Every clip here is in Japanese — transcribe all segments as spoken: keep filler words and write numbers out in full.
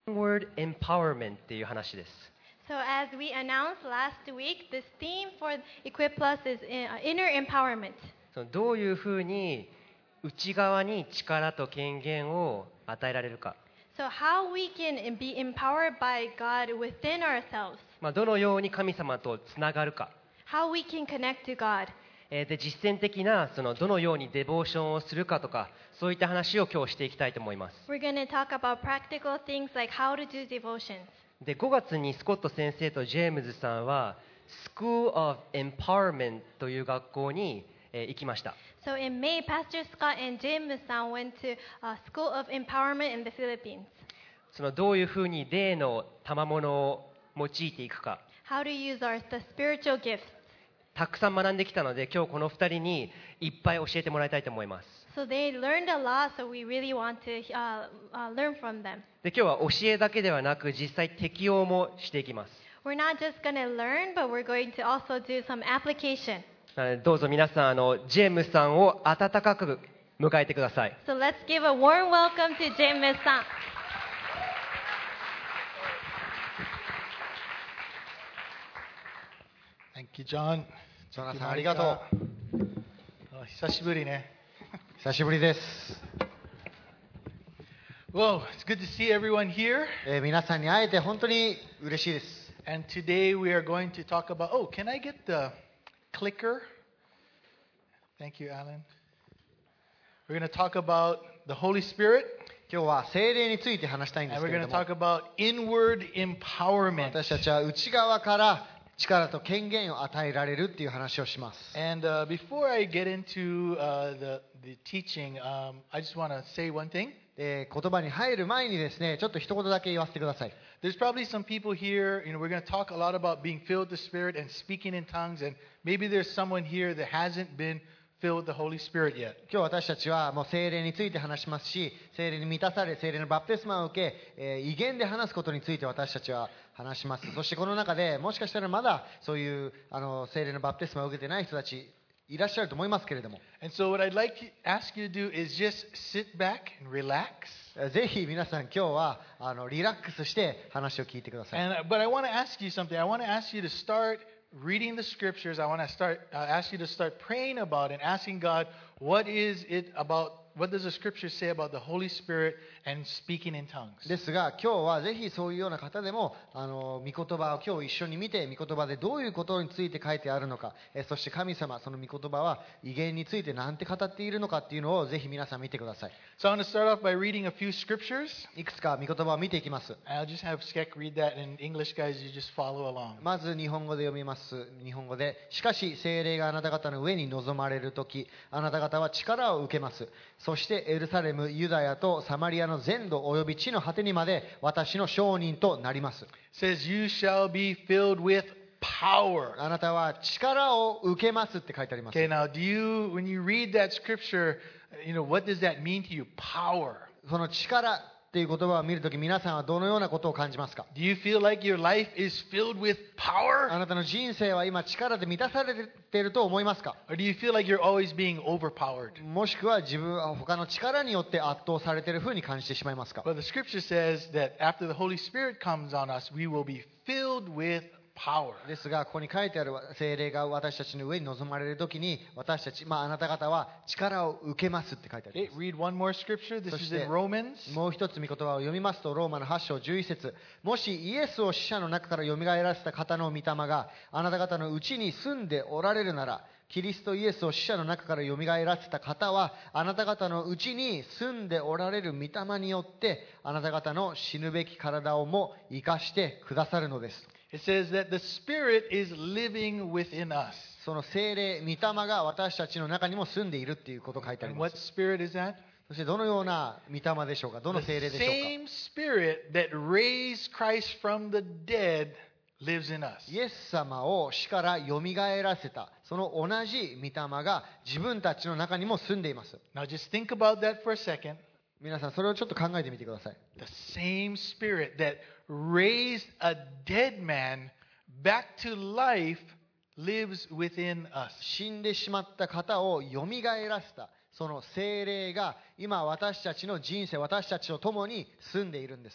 Inward Empowerment っていう話です。 So as we announced last week, this theme for Equip Plus is inner empowerment. そのどういうふうに内側に力と権限を与えられるか。 So how we can be empowered by God within ourselves. まあ、どのように神様とつながるか。 How we can connect to God. えーで実践的なそのどのようにデボーションをするかとか、そういった話を今日していきたいと思います。 We're going to talk about practical things like how to do devotions. でごがつにスコット先生とジェームズさんは School of Empowerment という学校に、えー行きました。 So in May, Pastor Scott and James San went to a School of Empowerment in the Philippines. そのどういうふうに霊の賜物を用いていくか、 How to use our the spiritual gifts. たくさん学んできたので、今日このふたりにいっぱい教えてもらいたいと思います。 So they learned a lot, so we really want to uh, uh, learn from them. で今日は教えだけではなく、実際適用もしていきます。 We're not just going to learn, but we're going to also do some application. なのでどうぞ皆さん、あのジェームスさんを温かく迎えてください。 So let's give a warm welcome to James San. Thank you, John. ジョナサンありがとう。 あ久しぶりね。 久しぶりです。 Whoa, it's good to see everyone here. えー皆さんに会えて本当に嬉しいです。 And today we are going to talk about. Oh, can I get the clicker? Thank you, Alan. We're going to talk about the Holy Spirit, 今日は聖霊について話したいんで and す we're けれ going ど to も、 talk about inward empowerment. 私たちは内側から力と権限を与えられるっていう話をします。 And uh, before I get into uh, the the teaching, um, I just want to say one thing. で言葉に入る前にですね、ちょっと一言だけ言わせてください。 There's probably some people here, you know, we're going to talk a lot about being filled with the Spirit and speaking in tongues, and maybe there's someone here that hasn't been filled with the Holy Spirit yet. 今日私たちはもう聖霊について話しますし、聖霊に満たされ、聖霊のバプテスマを受け、えー異言で話すことについて私たちは話します。そしてこの中でもしかしたらまだそういうあの聖霊のバプテスマを受けてない人たちいらっしゃると思いますけれども、 And so what I'd like to ask you to do is just sit back and relax. ぜひ皆さん今日はあのリラックスして話を聞いてください。 And but I want to ask you something. I want to ask you to start reading the scriptures. I want to start uh, ask you to start praying about and asking God, what is it about? What does the scripture say about the Holy Spirit and speaking in tongues? ですが今日はぜひそういうような方でもあの御言葉を今日一緒に見て、御言葉でどういうことについて書いてあるのか、えそして神様その御言葉は異言について何て語っているのかっていうのをぜひ皆さん見てください。 So I want to start off by reading a few scriptures. いくつか御言葉を見ていきます。 I'll just have Skek read that in English, guys. You just follow along. まず日本語で読みます。日本語で、しかし聖霊があなた方の上に臨まれるとき、あなた方は力を受けます。そしてエルサレム、ユダヤとサマリアの全土及び地の果てにまで私の証人となります。 It says, you shall be filled with power. あなたは力を受けますって書いてあります。 Okay, now do you, when you read that scripture, you know, what does that mean to you? Power. その力っていう言葉を見るとき、皆さんはどのようなことを感じますか？ Do you feel like your life is filled with あ power? なたの人生は今力で満たされていると思いますか？ Or do you feel like you're always being overpowered? もしくは自分は他の力によって圧倒されているふうに感じてしまいますか？ But the scripture says that after the Holy Spirit comes on us, we will be filled with power. ですがここに書いてある聖霊が私たちの上に臨まれるときに、私たち、まあ、あなた方は力を受けますって書いてあり Okay, ます。 read one more scripture. This そ is して in Romans. もう一つ御言葉を読みますと、ローマのはち章じゅういち節、もしイエスを死者の中からよみがえらせた方の御霊があなた方のうちに住んでおられるなら、キリストイエスを死者の中からよみがえらせた方はあなた方のうちに住んでおられる御霊によってあなた方の死ぬべき体をも生かしてくださるのです。 It says that the Spirit is living within us. その聖霊、御霊が私たちの中にも住んでいるっていうことが書いてあり And ま what す。 Spirit is that? そしてどのような御霊でしょうか？どの The 聖霊でしょう same Spirit that raised Christ from the dead lives in us. か？イエス様を死からよみがえらせた、その同じ御霊が自分たちの中にも住んでいます。 Now just think about that for a second. 皆さんそれをちょっと考えてみてください。 The same Spirit that raised a dead man back to life lives within us. 死んでしまった方をよみがえらせた、その聖霊が今私たちの人生、私たちと共に住んでいるんです。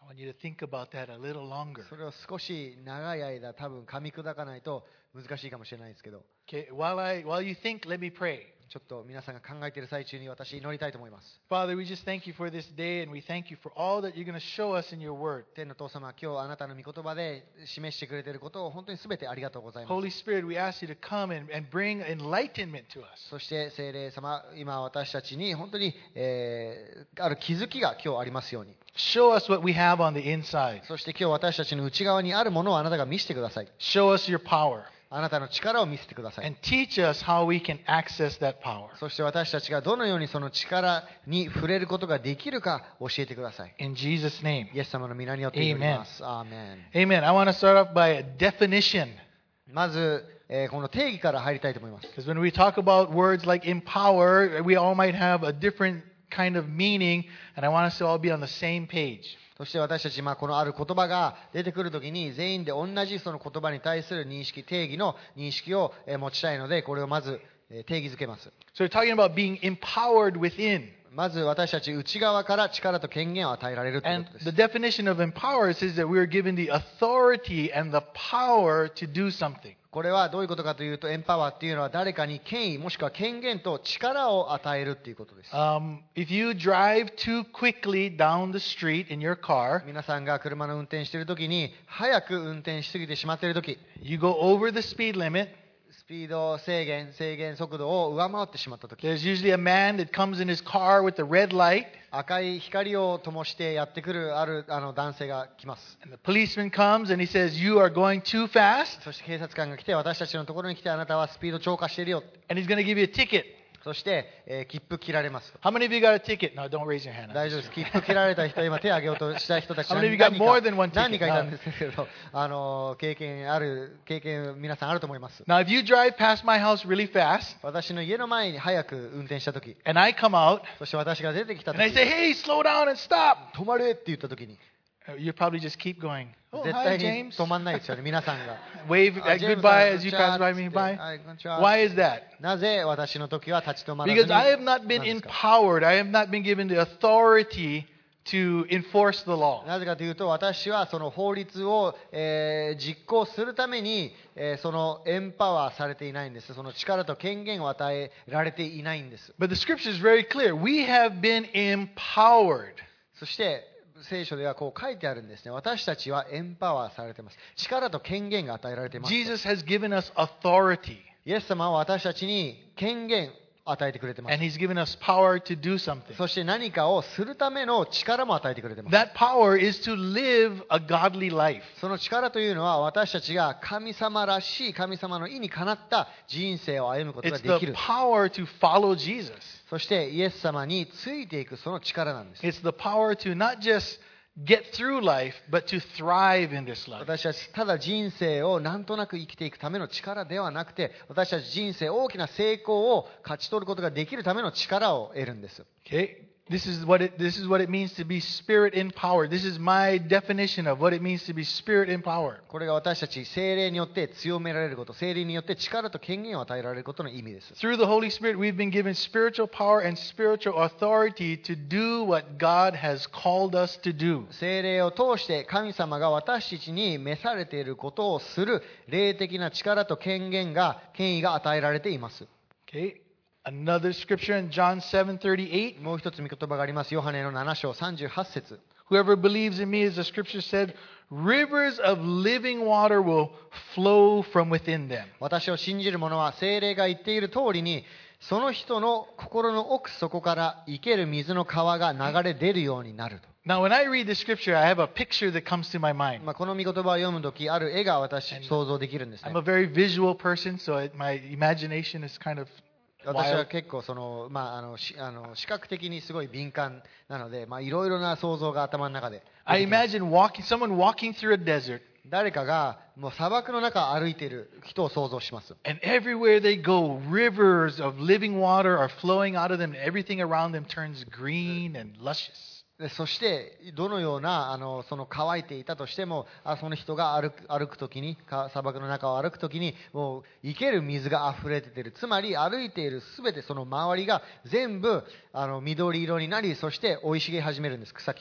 I want you to think about that a little longer. それを少し長い間多分噛み砕かないと難しいかもしれないですけど、 Okay, while I while you think, let me pray. ちょっと皆さんが考えている最中に私祈りたいと思います。 Father, we just thank you for this day, and we thank you for all that you're going to show us in your word. 天の父様、今日あなたの御言葉で示してくれていることを本当に全てありがとうございます。 Holy Spirit, we ask you to come and, and bring enlightenment to us. そして聖霊様、今私たちに本当に、えーある気づきが今日ありますように。 Show us what we have on the inside. そして今日私たちの内側にあるものをあなたが見せてください。 Show us your power. あなたの力を見せてください。 And teach us how we can access that power. そして私たちがどのようにその力に触れることができるか教えてください。 In Jesus' name. イエス様の皆によって祈ります。アーメン。 Amen. I want to start off by a definition. まず、えーこの定義から入りたいと思います。 Because when we talk about words like empower, we all might have a different kind of meaning, and I want us to all be on the same page. そして私たち、まあ、このある言葉が出てくるときに全員で同じその言葉に対する認識、定義の認識をえー持ちたいので、これをまずえー定義づけます。 So we're talking about being empowered within. まず私たち内側から力と権限を与えられるという And ことです。 the definition of empower says that we are given the authority and the power to do something. これはどういうことかというと、エンパワーっていうのは誰かに権威もしくは権限と力を与えるっていうことです。 Um, if you drive too quickly down the street in your car, 皆さんが車の運転しているときに早く運転しすぎてしまっているとき、 you go over the speed limit, スピード制限、制限速度を上回ってしまったとき、 there's usually a man that comes in his car with the red light, 赤い光を灯してやってくるあるあの男性が来ます。 and the policeman comes and he says, you are going too fast, そして警察官が来て、私たちのところに来て、あなたはスピード超過しているよ。 and he's going to give you a ticket. そして、えー切符切られます。 How many of you got a ticket? No, don't raise your hand. 大丈夫です。切符切られた人、今手を挙げようとした人たち How 何 many of you 人 got more than one か ticket? 何人かいたんですけど、あの経験ある、経験皆さんあると思います。 Now, if you drive past my house really fast, 私の家の前に早く運転したとき、 and I come out, そして私が出てきたと and I き、 say, hey, slow down and stop, 止まれって言ったときに、 you probably just keep going. Oh, 絶 hi, 対に James. 止まんないですよね、皆さんが。 Wave あ uh, ジェーム goodbye さん as you こんにちは pass by me つって by. はいこんにちは Why is that? なぜ私の時は立ち止まらず Because に I have not been 何ですか empowered. I have not been given the authority to enforce the law. なぜかというと、私はその法律を、えー実行するために、えーそのエンパワーされていないんです。その力と権限を与えられていないんです。 But the scripture is very clear. We have been empowered. そして聖書ではこう書いてあるんですね。私たちはエンパワーされています。力と権限が与えられています。イ Jesus has given us authority, エス様は私たちに権限を与えてくれています and。He's given us power to do something. そして何かをするための力も与えてくれています。 That power is to live a godly life. その力というのは私たちが神様らしい神様の意にかなった人生を歩むことが It's でき the る。 power to follow Jesus. そしてイエス様についていくその力なんです。 It's the power to not just get through life, but to thrive in this life. 私たちただ人生をなんとなく生きていくための力ではなくて、私たち人生大きな成功を勝ち取ることができるための力を得るんです。 Okay? This is what it this is what it means to be spirit empowered. This is my definition of what it means to be spirit empowered. これが私たち聖霊によって強められること、聖霊によって力と権限を与えられることの意味です。 Through the Holy Spirit, we've been given spiritual power and spiritual authority to do what God has called us to do. 聖霊を通して神様が私たちに召されていることをする霊的な力と権限が、権威が与えられています。 Okay? Another scripture in John seven thirty-eight. もう一つ御言葉があります。ヨハネのなな章さんじゅうはち節。 Whoever believes in me, as the scripture said, rivers of living water will flow from within them. 私を信じる者は聖霊が言っている通りに、その人の心の奥底から生ける水の川が流れ出るようになると。 Now, when I read the scripture, I have a picture that comes to my mind. まあ、この御言葉を読むとき、ある絵が私想像できるんですね I'm。a very visual person, so it, my imagination is kind of 私は wild. 結構その、まあ、あのしあの視覚的にすごい敏感なので、まあ、いろいろな想像が頭の中で出て I きます。 imagine walking, someone walking through a desert, 誰かがもう砂漠の中を歩いている人を想像します。 and everywhere they go, rivers of living water are flowing out of them, and everything around them turns green and luscious. でそしてどのようなあのその乾いていたとしても、あその人が歩く歩くときに、か砂漠の中を歩くときにもう生ける水が溢れている。つまり歩いているすべてその周りが全部あの緑色になり、そして生い茂り始めるんです、草木が。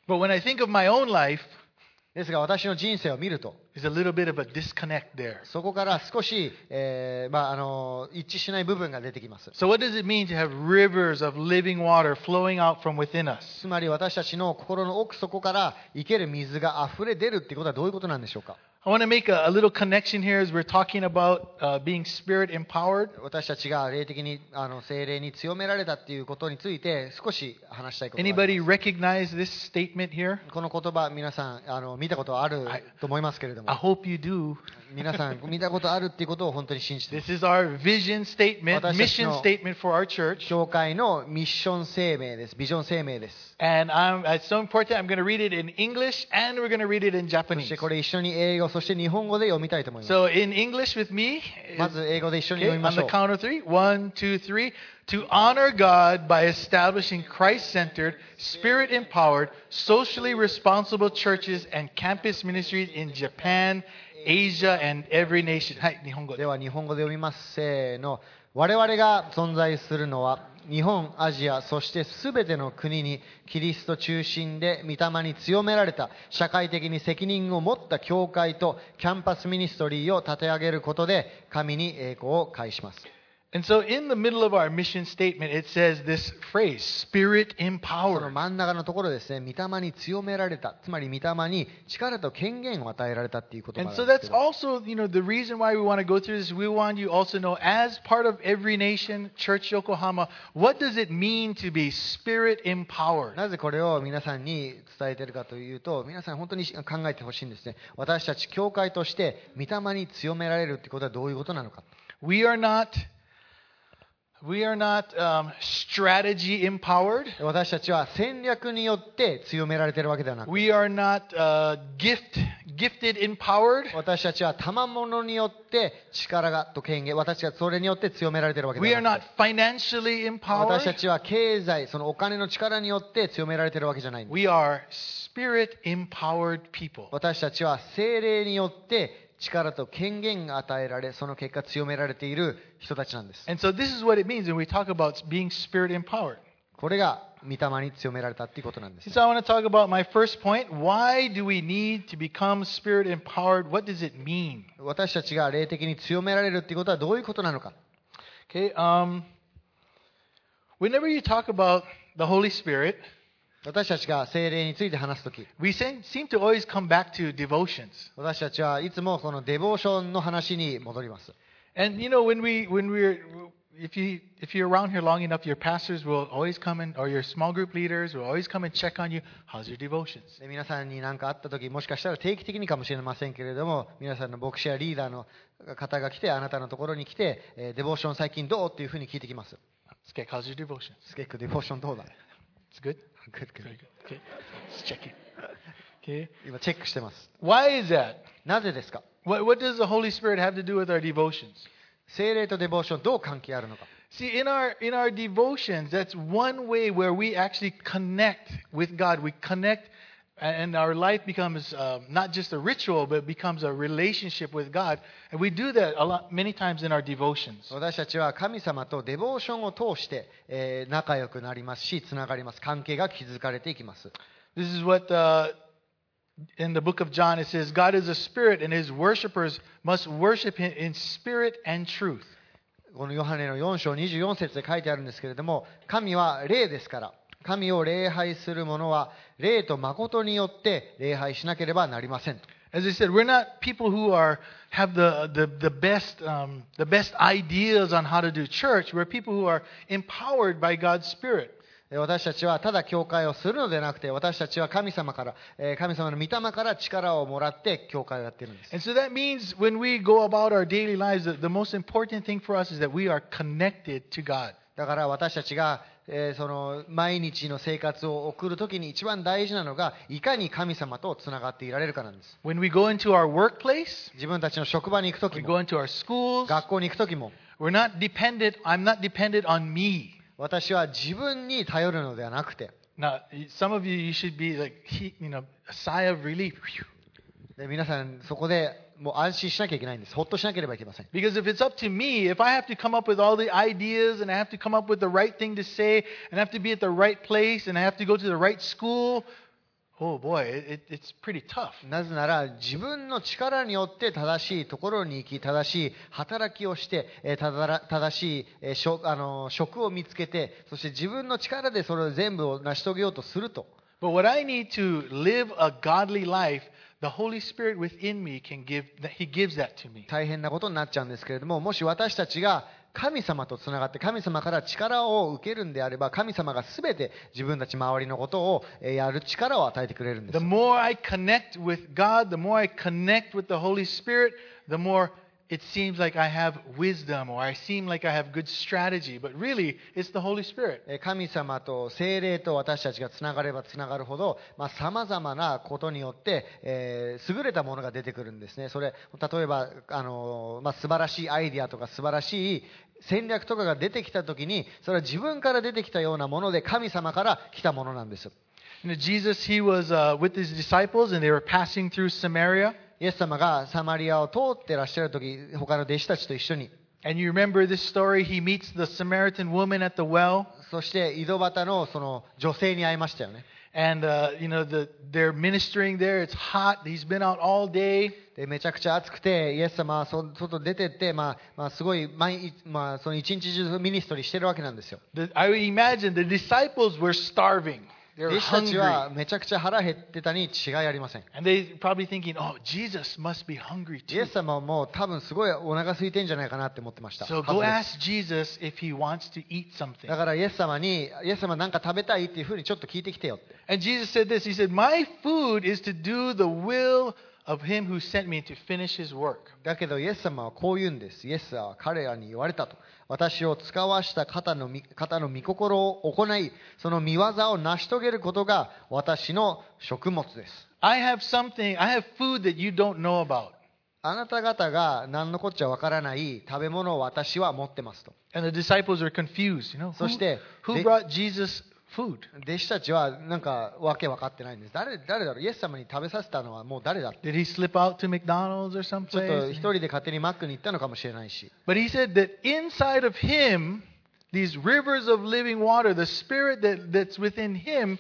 But when I think of my own life, ですが私の人生を見ると、 there's a little bit of a disconnect there. そこから少し、えーまあ、あの一致しない部分が出てきます。 So what does it mean to have rivers of living water flowing out from within us? つまり私たちの心の奥底から生ける水が溢れ出るっていうことはどういうことなんでしょうか。 I want to make a, a little connection here as we're talking about uh, being spirit empowered. 私たちが霊的にあの聖霊に強められたっていうことについて少し話したいことがあります。 Anybody recognize this statement here? この言葉皆さんあの見たことあると思いますけれども、 I hope you do. 皆さん見たことあるっていうことを本当に信じています。 This is our vision statement, 私たちの mission statement for our church. 教会のミッション声明です。ビジョン声明です。 And I'm, it's so important. I'm going to read it in English and we're going to read it in そ Japanese. してこれ一緒に英語そして日本語で読みたいと思います。 So in English with me, まず英語で一緒に okay, 読みま on し the ょう。 count of three. One, two, three. To honor God by establishing Christ-centered, spirit-empowered, socially responsible churches and campus ministries in Japan, Asia, and every nation. はい、日本語で。 では日本語で読みます。せーの。我々が存在するのは日本、アジア、そしてすべての国にキリスト中心で御霊に強められた社会的に責任を持った教会とキャンパスミニストリーを立て上げることで神に栄光を返します。 And so in the middle of our mission statement, it says this phrase, spirit この empowered. 真ん中のところですね、御霊に強められた、つまり御霊に力と権限を与えられたっていう言葉 And なん so ですけ that's ど、 also, you know, the reason why we want to go through this. We want you also to know, as part of every nation, Church Yokohama, what does it mean to be spirit empowered? なぜこれを皆さんに伝えているかというと、皆さん本当に考えてほしいんですね。私たち教会として御霊に強められるってことはどういうことなのか。 We are not, we are not um, strategy empowered. 私たちは戦略によって強められているわけではなく、 We are not uh, gift, gifted empowered. 私たちは賜物によって力がと権限、私たちはそれによって強められているわけ We で are はな not く、 financially 私た empowered. ちは経済、そのお金の力によって強められているわけじゃないんです。 We are spirit empowered people. 私たちは聖霊によって力と権限が与えられ、その結果強められている人たちなんです。 And so this is what it means when we talk about being spirit empowered. これが御霊に強められたっていうことなんです。 So I want to talk about my first point. Why do we need to become spirit empowered? What does it mean? 私たちが霊的に強められるっていうことはどういうことなのか。 Okay. Um, whenever you talk about the Holy Spirit, 私たちが聖霊について話すとき、 we seem seem to always come back to devotions. 私たちはいつもこのデボーションの話に戻ります。 And you know, when we when we're if you if you're around here long enough, your pastors will always come in, or your small group leaders will always come and check on you. How's your devotions? で皆さんに何かあったとき、もしかしたら定期的にかもしれませんけれども、皆さんの牧師やリーダーの方が来て、あなたのところに来て、えーデボーション最近どうっていうふうに聞いてきます。 Okay, how's your devotions? スケックデボーションどうだ？ It's good. Good, good. Very good. Okay, let's check it. Okay. 今チェックしてます。 Why is that? なぜですか？ What what does the Holy Spirit have to do with our devotions? 聖霊とデボーションどう関係あるのか。 See, in our in our devotions, that's one way where we actually connect with God. We connect, and our life becomes um, not just a ritual, but it becomes a relationship with God. And we do that a lot, many times in our devotions. 私たちは神様とデボーションを通して、えー仲良くなりますし、つながります。関係が築かれていきます。 This is what uh, in the book of John it says, God is a spirit, and His worshipers must worship Him in spirit and truth. このヨハネのよん章にじゅうよん節で書いてあるんですけれども、神は霊ですから、神を礼拝する者は霊と誠によって礼拝しなければなりません。 As I said, we're not people who are have the the the best um, the best ideas on how to do church. We're people who are empowered by God's Spirit. 私たちはただ教会をするのではなくて、私たちは神様から、えー神様の御霊から力をもらって教会をやっているんです。 And so that means when we go about our daily lives, the, the most important thing for us is that we are connected to God. だから私たちが、えーその毎日の生活を送るときに一番大事なのが、いかに神様とつながっていられるかなんです。 When we go into our workplace, 自分たちの職場に行くとき we も、 go into our schools, 学校に行くときも、 we're not dependent. I'm not dependent on me. 私は自分に頼るのではなくて、 Now, some of you, you should be like, you know, a sigh of relief. で皆さんそこでもう安心しなきゃいけないんです。ほっとしなければいけません。 Because if it's up to me, if I have to come up with all the ideas and I have to come up with the right thing to say and I have to be at the right place and I have to go to the right school, oh boy, it, it's pretty tough. なぜなら自分の力によって正しいところに行き、正しい働きをして、えーただら正しい、えー職あの職を見つけて、そして自分の力でそれを全部を成し遂げようとすると。 But what I need to live a godly life, the Holy Spirit within me can give, He gives that to me. 大変なことになっちゃうんですけれども、もし私たちが神様とつながって神様から力を受けるんであれば、神様がすべて自分たち周りのことをやる力を与えてくれるんです。 The more I connect with God, the more I connect with the Holy Spirit, the more it seems like I have wisdom or I seem like I have good strategy. But really, it's the Holy Spirit. 神様と聖霊と私たちがつながればつながるほど、さまざまなことによって、えー、優れたものが出てくるんですね。それ例えばあの、まあ、素晴らしいアイディアとか素晴らしい戦略とかが出てきたときに、それは自分から出てきたようなもので神様から来たものなんです。 You know, Jesus, he was uh, with his disciples and they were passing through Samaria. イエス様がサマリアを通ってらっしゃるとき、他の弟子たちと一緒に。 And you remember this story, he meets the Samaritan woman at the well. そして井戸端のその女性に会いましたよね。 And, uh, you know, the, they're ministering there. It's hot. He's been out all day. でめちゃくちゃ暑くて、イエス様はそ外出てって、まあまあ、すごい毎、まあ、その一日中ミニストリーしてるわけなんですよ。 The, I would imagine the disciples were starving. They 弟 were 子たちは hungry. めちゃくちゃ腹減ってたに違いありません。 And they probably thinking, oh, Jesus must be hungry イエ too. ス様はもう多分すごいお腹空いてんじゃないかなって思ってました。 So はず go です ask Jesus if he wants to eat something. だからイエス様に、イエス様なんか食べたいっていうふうにちょっと聞いてきてよって。 And Jesus said this. He said, my food is to do the will of him who sent me to finish his work. だけどイエス様はこう言うんです。イエスは彼らに言われたと。私を使わした方の方の御心を行い、その御業を成し遂げることが私の食物です。 I have something, I have food that you don't know about. あなた方が何のこっちゃわからない食べ物を私は持ってますと。 And the disciples are confused. You know, そして who, who で brought Jesus food? 弟子たちはなんかわけ分かってないんです。誰、誰だろう、イエス様に食べさせたのはもう誰だって。 Did he slip out to McDonald's or ちょっと someplace? 一人で勝手にマックに行ったのかもしれないし。 But he said that inside of him, these rivers of living water, the spirit that, that's within him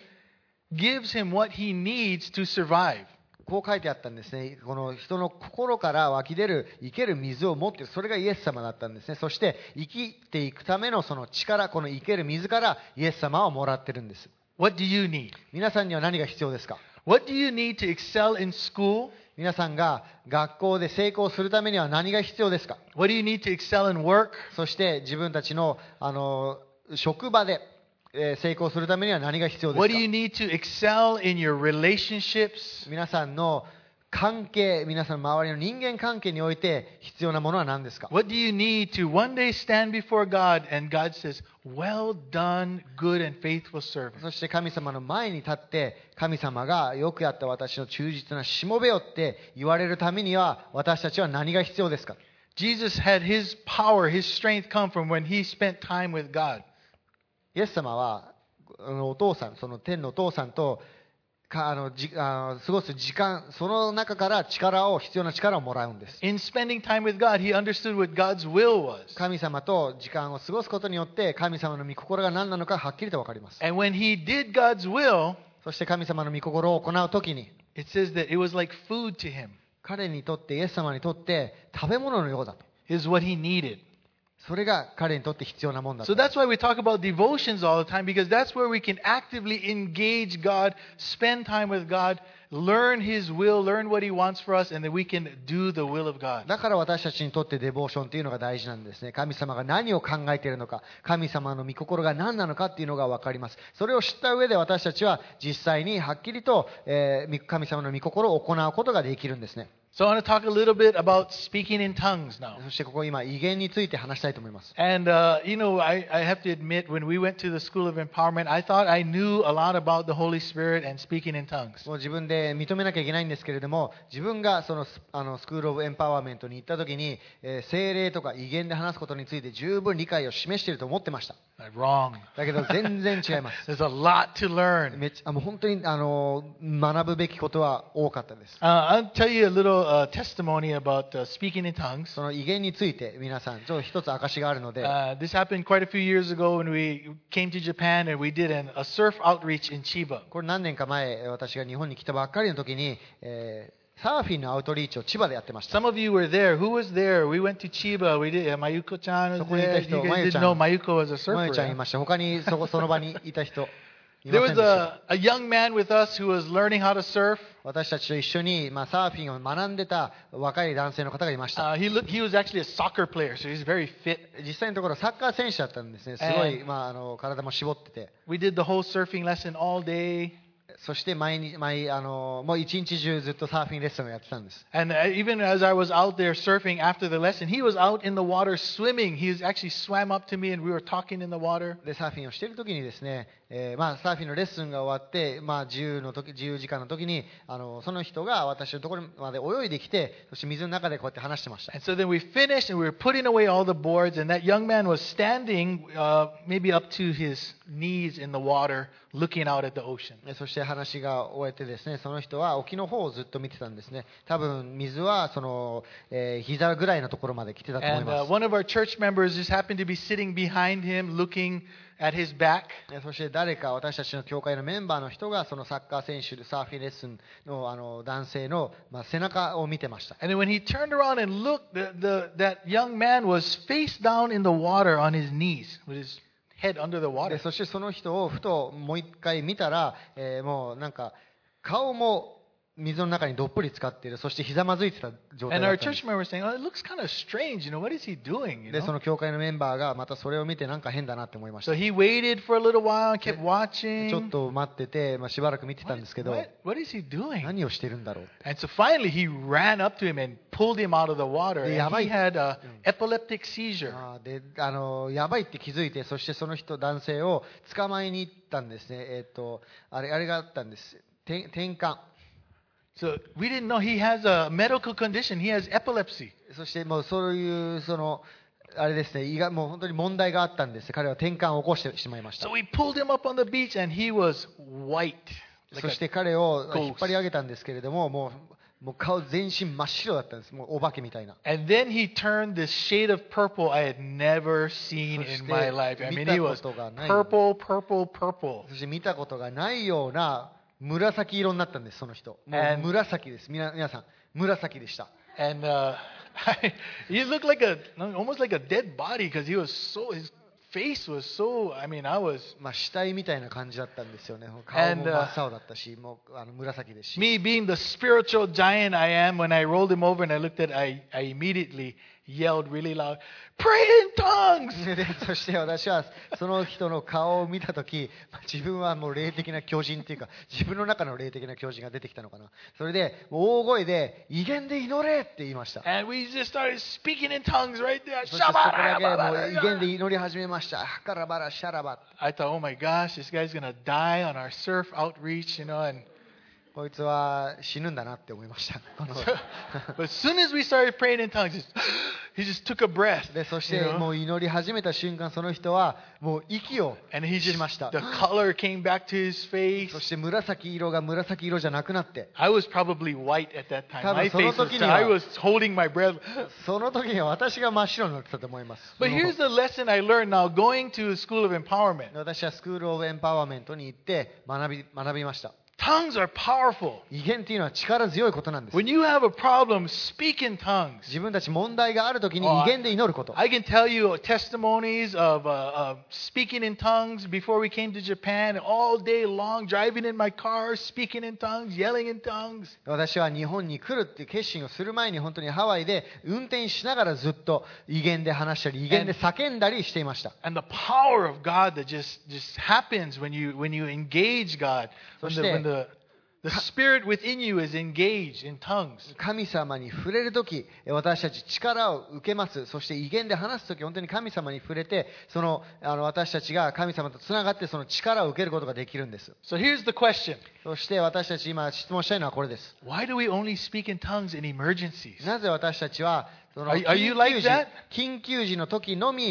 gives him what he needs to survive. こう書いてあったんですね。この人の心から湧き出る生ける水を持っている、それがイエス様だったんですね。そして生きていくためのその力、この生ける水からイエス様をもらってるんです。 What do you need? 皆さんには何が必要ですか？ What do you need to excel in school? 皆さんが学校で成功するためには何が必要ですか？ What do you need to excel in work? そして自分たちの、あの職場でえー成功するためには何が必要です What か？ do you need to excel in your relationships? 皆さんの関係、皆さんの周りの人間関係において必要なものは何ですか？ What do you need to one day stand before God and God says, well done, good and faithful servant? そして神様の前に立って神様がよくやった私の忠実なしもべよって言われるためには私たちは何が必要ですか？ Jesus had his power, his strength come from when he spent time with God. イエス様はあのお父さん、その天のお父さんとかあのじあの過ごす時間、その中から力を必要な力をもらうんです。 In spending time with God, he understood what God's will was. 神様と時間を過ごすことによって神様の御心が何なのかはっきりと分かります。 And when he did God's will, そして神様の御心を行うときに it says that it was like food to him. 彼にとってイエス様にとって食べ物のようだと。 Is what he needed. それが彼にとって必要なものだ So と。 that's why we talk about devotions all the time, because that's where we can actively engage God, spend time with God, learn His will, learn what He wants for us, and then we can do the will of God. だから私たちにとってデボーションというのが大事なんですね。神様が何を考えているのか、神様の御心が何なのかっていうのが分かります。それを知った上で私たちは実際にはっきりと、えー神様の御心を行うことができるんですね。 So I want to talk a little bit about speaking in tongues now. そしてここ今威厳について話したいと思います。 And, uh, you know, I, I have to admit, when we went to the School of Empowerment, I thought I knew a lot about the Holy Spirit and speaking in tongues. もう自分で認めなきゃいけないんですけれども、自分がそのスあのスクールオブエンパワーメントに行った時に、えー聖霊とか威厳で話すことについて十分理解を示していると思ってました。 Wrong. だけど全然違います。 There's a lot to learn. めっちゃあもう本当にあの学ぶべきことは多かったです。 Uh, I'll tell you a little little uh, testimony about uh, speaking in tongues. その威厳について皆さんちょっと一つ証があるので、 Uh, this happened quite a few years ago when we came to Japan and we did an, a surf outreach in Chiba. これ何年か前私が日本に来たばっかりの時に、えーサーフィンのアウトリーチを千葉でやってました。 Some of you were there. Who was there? We went to Chiba. We did. Uh, Mayuko-chan was そこにいた there. 人、 You ま guys ゆちゃ didn't ん、 know Mayuko was a まゆちゃんい surfer. ました。他にそこその場にいた人い There ません was でした。 a, a young man with us who was learning how to surf. 私たちと一緒に、まあ、サーフィンを学んでた若い男性の方がいました。 Uh, he looked. He was actually a soccer player, so he's very fit. 実際のところサッカー選手だったんですね。すごい、まあ、あの体も絞ってて。 We did the whole surfing lesson all day. そして毎日、毎あのもう一日中ずっとサーフィンレッスンをやってたんです。 And uh, even as I was out there surfing after the lesson, he was out in the water swimming. He was actually swam up to me and we were talking in the water. でサーフィンをしている時にですね、えーまあ、サーフィンのレッスンが終わって、まあ、自由の時自由時間の時にあのその人が私のところまで泳いできて、そして水の中でこうやって話してました。 And so then we finished and we were putting away all the boards, and that young man was standing uh, maybe up to his knees in the water looking out at the ocean. でそして話が終えてですね、その人は沖の方をずっと見てたんですね。多分水はその、えー、膝ぐらいのところまで来てたと思い And ま uh, す。 one of our church members just happened to be sitting behind him looking at his back. えそして誰か私たちの教会のメンバーの人がそのサッカー選手でサーフィンレッスンの、あの男性の、まあ、背中を見てました。 And then when he turned around and looked, the, the, that young man was face down in the water on his knees with his head under the で water. そしてその人をふともう一回見たら、えーもうなんか顔も水の中にどっぷり浸かっている、そしてひざまずいてた状態 And だ our ったんで church す。 member was saying, oh, it looks kind of strange. You know, what is he doing? You でそ know? の教会のメンバーがまたそれを見てなんか変だなって思いました。 So he waited for a little while and kept ちょっ watching. と待ってて、まあ、しばらく見てたんですけど、 What, what is he doing? 何をしてるんだろうって。 And so finally he ran up to him and pulled him out of the water. De, And he yabai. had an epileptic seizure. あーであのやばいって気づいて、そしてその人男性を捕まえに行ったんですね。えっ、とあれあれがあったんです。て転換。 So we didn't know he has a medical condition. He has epilepsy. そしてもうそういうそのあれですね、いがもう本当に問題があったんです。彼は転換を起こしてしまいました So。we pulled him up on the beach and he was white. そ Like して a, 彼を ghost. 引っ張り上げたんですけれども、もうもう顔全身真っ白だったんです。もうお化けみたいな。 and then he turned this shade of purple I had never seen in my life. I mean, he was purple, purple, purple. そして見たことがないような紫色になったんです、その人。もう And- 紫です。みな皆さん、紫でした。 And uh, he looked like a almost like a dead body because he was so his face was so. I mean, I was まあ死体みたいな感じだったんですよね。顔も And, 真 uh, っ青だったし、もうあの紫ですし。 me being the spiritual giant I am. When I rolled him over and I looked at, I I immediately yelled really loud, "Pray in tongues!" でそして私はその人の顔を見たとき、自分はもう霊的な巨人っていうか、自分の中の霊的な巨人が出てきたのかな。それで大声で威厳で祈れって言いました。 And we just started speaking in tongues right there. そしてそこだけもう威厳で祈り始めました。ハカラバラシャラバ。 I thought, oh my gosh, this guy's gonna die on our surf outreach, you know. And こいつは死ぬんだなって思いました。 but as soon as we started praying in tongues, just, he just took a breath. でそし you て know? もう祈り始めた瞬間、その人はもう息を And he し just ました。 the color came back to his face. そして紫色が紫色じゃなくなって、 I was probably white at that time. 多分 My その face was, 時には- I was holding my breath. その時には私が真っ白になってたと思います。 But here's the lesson I learned now going to School of Empowerment. 私はスクールオブエンパワーメントに行って学び学びました。 Tongues are powerful. 威厳っていうのは力強いことなんです。 When you have a problem, speak in tongues. 自分たち問題がある時に威厳で祈ること。 I can tell you testimonies of, uh, of speaking in tongues before we came to Japan, all day long, driving in my car, speaking in tongues, yelling in tongues. 私は日本に来るっていう決心をする前に本当にハワイで運転しながらずっと威厳で話したり威厳で叫んだりしていました。 And the power of God that just, just happens when you, when you engage God, when the, when the, the spirit within you is engaged in tongues. 神様に触れるとき、私たち力を受けます。そして威厳で話すとき、本当に神様に触れて、そのあの私たちが神様とつながってその力を受けることができるんです。 So here's the question. そして私たち今質問したいのはこれです。 Why do we only speak in tongues in emergencies? なぜ私たちはその Are- are you like that? 緊急時の時のみ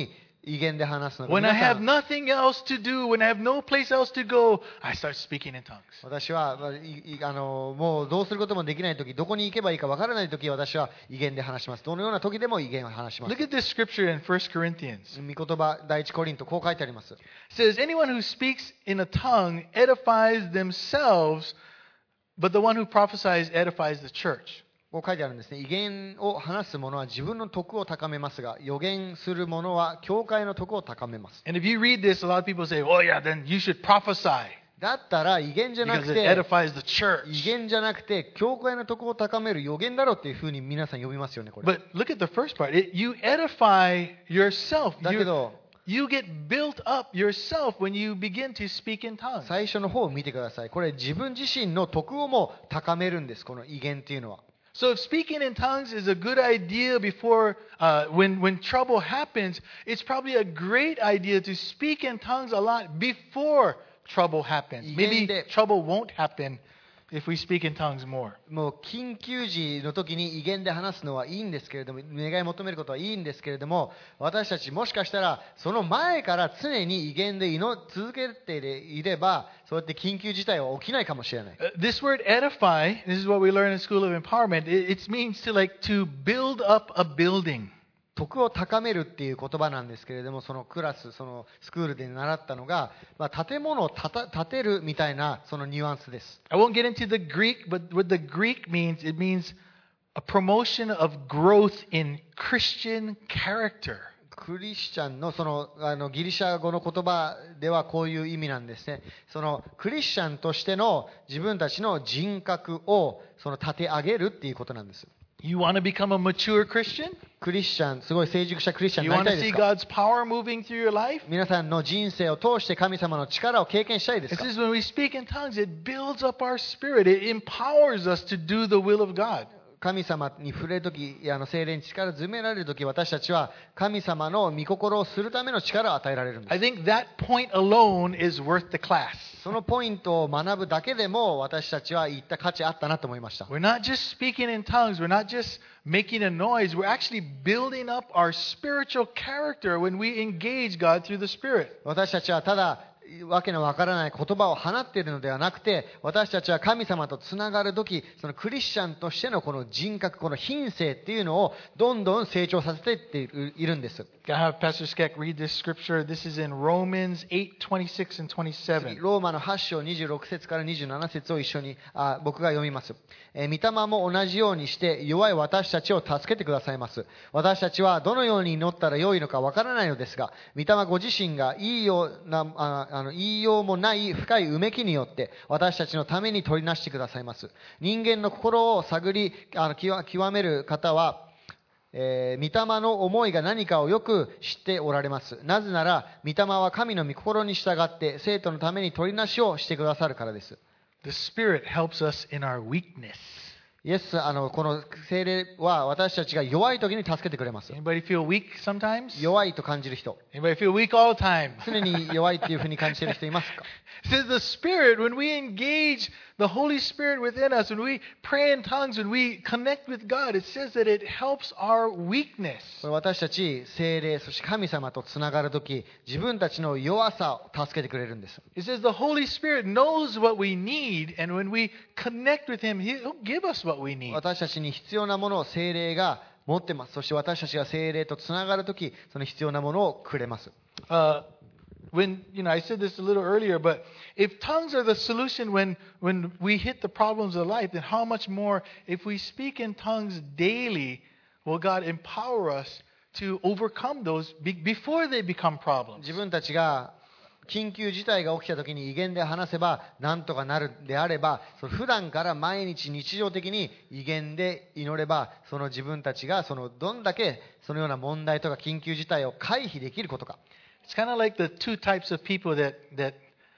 威厳で話すのか。 When I 皆さ have ん nothing else to do, when I have no place else to go, I start speaking in tongues. 私は、まあいいあのもうどうすることもできないとき、どこに行けばいいかわからないとき、私は威厳で話します。どのようなときでも威厳を話します。 Look at this scripture in First Corinthians. 御言葉、第一コリント、こう書いてあります。 It says, anyone who speaks in a tongue edifies themselves, but the one who prophesies edifies the church. こう書いてあるんですね。威厳を話す者は自分の徳を高めますが、予言する者は教会の徳を高めます。 And if you read this, a lot of people say, oh yeah, then you should prophesy だったら威厳じゃな because く it て、 edifies the church. 威厳じゃなくて、教会の徳を高める予言だろうっていうふうに皆さん呼びますよね、これ。 But look at the first part. It, you edify yourself. だけ You, ど、 you get built up yourself when you begin to speak in tongues. 最初の方を見てください。これ自分自身の徳をも高めるんです、この威厳っていうのは。 So if speaking in tongues is a good idea before, uh, when, when trouble happens, it's probably a great idea to speak in tongues a lot before trouble happens. Maybe trouble won't happen if we speak in tongues more. もう緊急時の時に威厳で話すのはいいんですけれども、願い求めることはいいんですけれども、私たちもしかしたらその前から常に威厳で祈り続けていれば、そうやって緊急事態は起きないかもしれない。 Uh, this word edify, this is what we learn in School of Empowerment. It, it means to like to build up a building. 徳を高めるっていう言葉なんですけれども、そのクラス、そのスクールで習ったのが、まあ、建物をたた建てるみたいなそのニュアンスです。 I won't get into the Greek, but what the Greek means, it means a promotion of growth in Christian character. クリスチャンのそのあのギリシャ語の言葉ではこういう意味なんですね。そのクリスチャンとしての自分たちの人格をその立て上げるっていうことなんです。 You want to become a mature Christian? クリスチャン、すごい成熟したクリスチャン You になり want た to いで see すか？ God's power moving through your life? 皆さんの人生を通して神様の力を経験したいです It か？ says when we speak in tongues, it builds up our spirit. It empowers us to do the will of God. 神様に触れるとき、あの聖霊に力を詰められるとき、私たちは神様の御心をするための力を与えられるんです。 I think that point alone is worth the class. そのポイントを学ぶだけでも私たちは言った価値あったなと思いました。 We're not just speaking in tongues. We're not just making a noise. We're actually building up our spiritual character when we engage God through the Spirit. 私たちはただわけのわからない言葉を放っているのではなくて、私たちは神様とつながるとき、そのクリスチャンとしてのこの人格、この品性っていうのをどんどん成長させていっているんです。 I have Pastor Skek read this scripture. This is in Romans eight twenty-six and 次 twenty-seven. ローマのはち章にじゅうろく節からにじゅうなな節を一緒にあ僕が読みます。えー、御霊も同じようにして弱い私たちを助けてくださいます。私たちはどのように祈ったらよいのかわからないのですが、御霊ご自身がいいようなああの言いようもない深いうめきによって私たちのために取りなしてくださいます。人間の心を探りあの極極める方は、えー、御霊の思いが何かをよく知っておられます。なぜなら御霊は神の御心に従って生徒のために取りなしをしてくださるからです。 The Spirit helps us in our weakness. イエス、あのこの聖霊は私たちが弱い時に助けてくれます。 Anybody feel weak sometimes? 弱いと感じる人、 Anybody feel weak all the time? 常に弱いっていうふうに感じている人いますか？ It says the Spirit, when we engage the Holy Spirit within us, when we pray in tongues, when we connect with God, it says that it helps our weakness. これ私たち聖霊、そして神様とつながるとき、自分たちの弱さを助けてくれるんです。 It says the Holy Spirit knows what we need, and when we connect with Him, He'll give us what we need. 私たちに必要なものを聖霊が持ってます。そして私たちが聖霊とつながるとき、その必要なものをくれます。 Uh, when, you know, I said this a little earlier, but if tongues are the solution when, when we hit the problems of life, then how much more if we speak in tongues daily, will God empower us to overcome those be, before they become problems? 自分たちが緊急事態が起きたときに威厳で話せばなんとかなるであれば、その普段から毎日日常的に威厳で祈れば、その自分たちがそのどんだけそのような問題とか緊急事態を回避できることか。 It's kind of like the two types of people that, that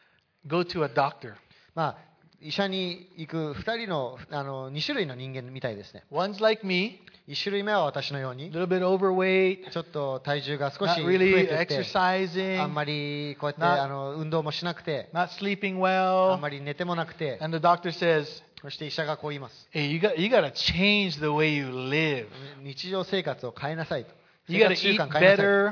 go to a doctor. まあ、医者に行くふたりの、あのに種類の人間みたいですね。 One's like me, いち種類目は私のよう a に little bit overweight, ちょっと体重が少し not 増え really てって、 exercising, あんまりこうやって not- あの運動もしなくて、 not sleeping あん well, まり寝てもなくて、 and the doctor says, そして医者がこう言います。 hey, you got, you got to change the way you live. 日常生活を変えなさいと。 You 生 got 活 to 習 eat 慣変えなさい。 better.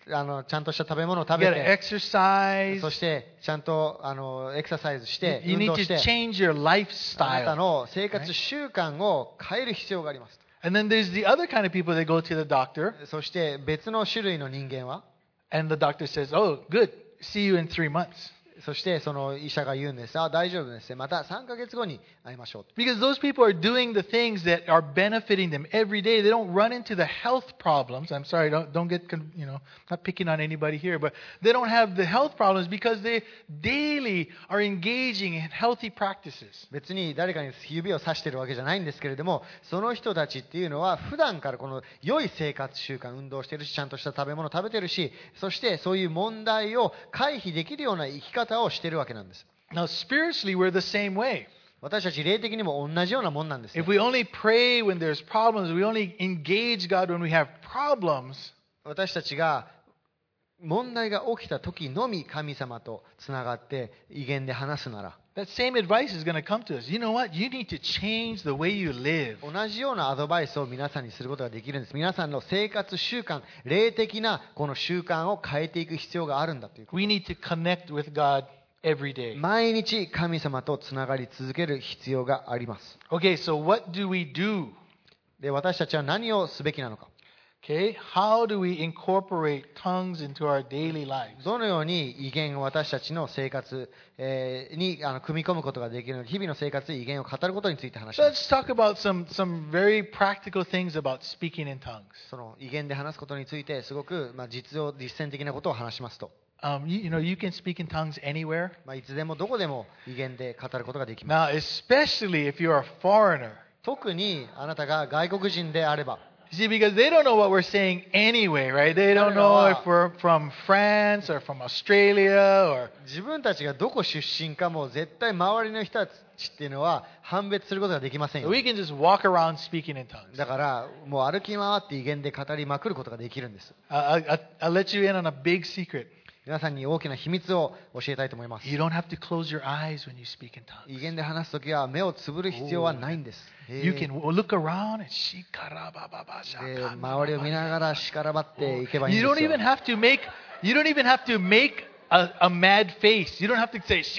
あのちゃんとした食べ物を食 You べ got to て、 exercise. そしてちゃんとあのエクササイズして You 運 need 動 to して、 change your あなた lifestyle. の生活習慣を変える必要があります。 And then there's the other kind of people that go to the doctor, そして別の種類の人間は、 and the doctor says, "Oh, good. See you in three months." そしてその医者が言うんです。あ、大丈夫ですね。またさんかげつごに会いましょう。 Because those people are doing the things that are benefiting them every day. They don't run into the health problems. I'm sorry, don't don't get con- you know, not picking on anybody here, but they don't have the health problems because they daily are engaging in healthy practices. 別に誰かに指を指してるわけじゃないんですけれども、その人たちっていうのは普段からこの良い生活習慣、運動してるし、ちゃんとした食べ物を食べてるし、そしてそういう問題を回避できるような生き方をしているわけなんです。 Now, spiritually, we're the same way. 私たち霊的にも同じようなもんなんですね。 If we only pray when there's problems, we only engage God when we have problems, 私たちが問題が起きた時のみ神様とつながって威厳で話すなら、 that same advice is going to come to us. You know what? You need to change the way you live. 同じようなアドバイスを皆さんにすることができるんです。皆さんの生活習慣、霊的なこの習慣を変えていく必要があるんだということ。 We need to connect with God every day. 毎日神様とつながり続ける必要があります。 Okay, so what do we do? で、私たちは何をすべきなのか。 Okay, how do we incorporate tongues into our daily lives? どのように威厳を私たちの生活、えーにあの組み込むことができるのか、日々の生活で威厳を語ることについて話し So ます。 let's talk about some, some very practical things about speaking in tongues. その威厳で話すことについてすごく、まあ、実用実践的なことを話しますと、 Um, you, you know, you can speak in tongues anywhere. まあ、いつでもどこでも威厳で語ることができます。 Now, especially if you're a foreigner. 特にあなたが外国人であれば、 You see, because they don't know what we're saying anyway, right? They don't know if we're from France or from Australia or... 自分たちがどこ出身かも絶対周りの人たちっていうのは判別することができませんよ。 We can just walk around speaking in tongues. だからもう歩き回って威厳で語りまくることができるんです。 Uh, I'll, I'll let you in on a big secret. 皆さんに大きな秘密を教えたいと思います。 You don't have to close your eyes when you speak in tongues. 威厳で話すときは目をつぶる必要はないんです。 You can look around and で shikarabababashaka. 周りを見ながらしからばっていけばいいん You です don't よ。 even have to make you don't even have to make a, a mad face. You don't have to say いや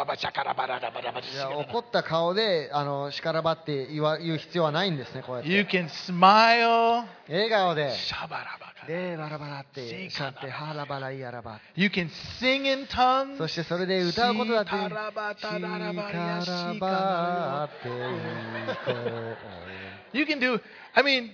shikarababashaka. 怒った顔であのしからばって言わ言う必要はないんですね。こうやっ You て can smile. 笑顔で Shabarabaka. でバラバラってしゃってハラバライヤラバ、 You can sing in tongues. そしてそれで歌うことだって、 Shikarabatadarabaya しからばっていこう。 You can do, I mean,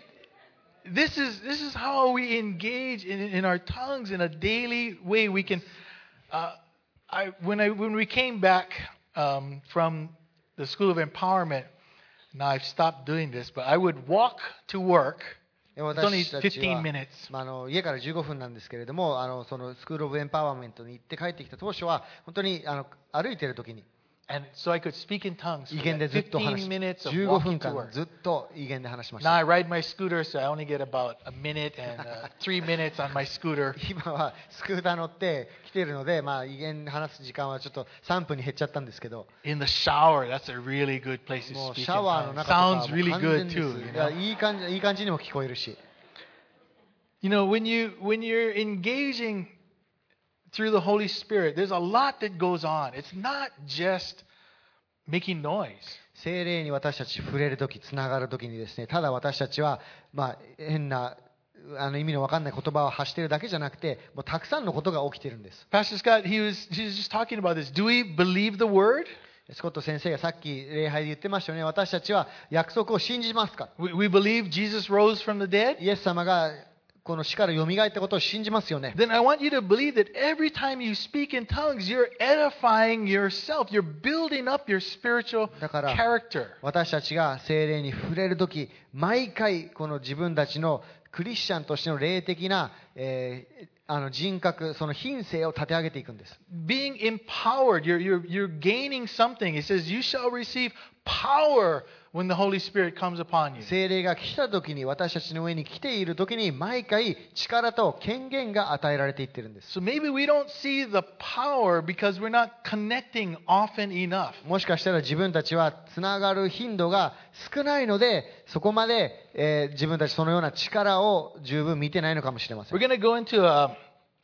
this is this is how we engage in, in our tongues in a daily way. We can, uh, I when I when we came back um, from the School of Empowerment, now I've stopped doing this, but I would walk to work. で It's only 私たちは fifteen minutes. まあ、あの家からじゅうごふんなんですけれども、あのそのスクール・オブ・エンパワーメントに行って帰ってきた当初は本当にあの歩いている時に And so I could speak in tongues 威 for 厳で that ずっと話 fifteen し minutes of じゅうごふん walking to 間 work. ずっと威厳で話しまし Now た。 I ride my scooter, so I only get about a minute and uh, three minutes on my scooter. 今はスクーター乗って来ているので、まあ、威厳話す時間はちょっとさんぷんに減っちゃったんですけど、 In the shower, that's a really good place to もう speak シ in ャワーの tongues. 中とかは Sounds もう really 完 good 全です too. い You や know? いい感じ、いい感じにも聞こえるし、 You know, when you when you're engaging through the Holy Spirit, there's a lot that goes on. It's not just making noise. 聖霊に私たち触れるとき、つながるときにですね、ただ私たちは、まあ、変なあの意味のわかんない言葉を発しているだけじゃなくて、もうたくさんのことが起きているんです。 Pastor Scott, he was he was just talking about this. Do we believe the word? スコット先生がさっき礼拝で言ってましたよね。私たちは約束を信じますか。 We, we believe Jesus rose from the dead? イエス様がこの死から蘇ったことを信じますよね。 Then I want you to believe that every time you speak in tongues, you're edifying yourself. You're building up your spiritual だから character. 私たちが聖霊に触れるとき、毎回この自分たちのクリスチャンとしての霊的な、えー、あの人格、その品性を立て上げていくんです。 Being empowered, you're, you're, you're gaining something. It says, you shall receive power when the Holy Spirit comes upon you. 聖霊が来たときに、私たちの上に来ているときに、毎回力と権限が与えられていってるんです。 So maybe we don't see the power because we're not connecting often enough. もしかしたら自分たちはつながる頻度が少ないので、そこまで、えー自分たちそのような力を十分見てないのかもしれません We're。going to go into a,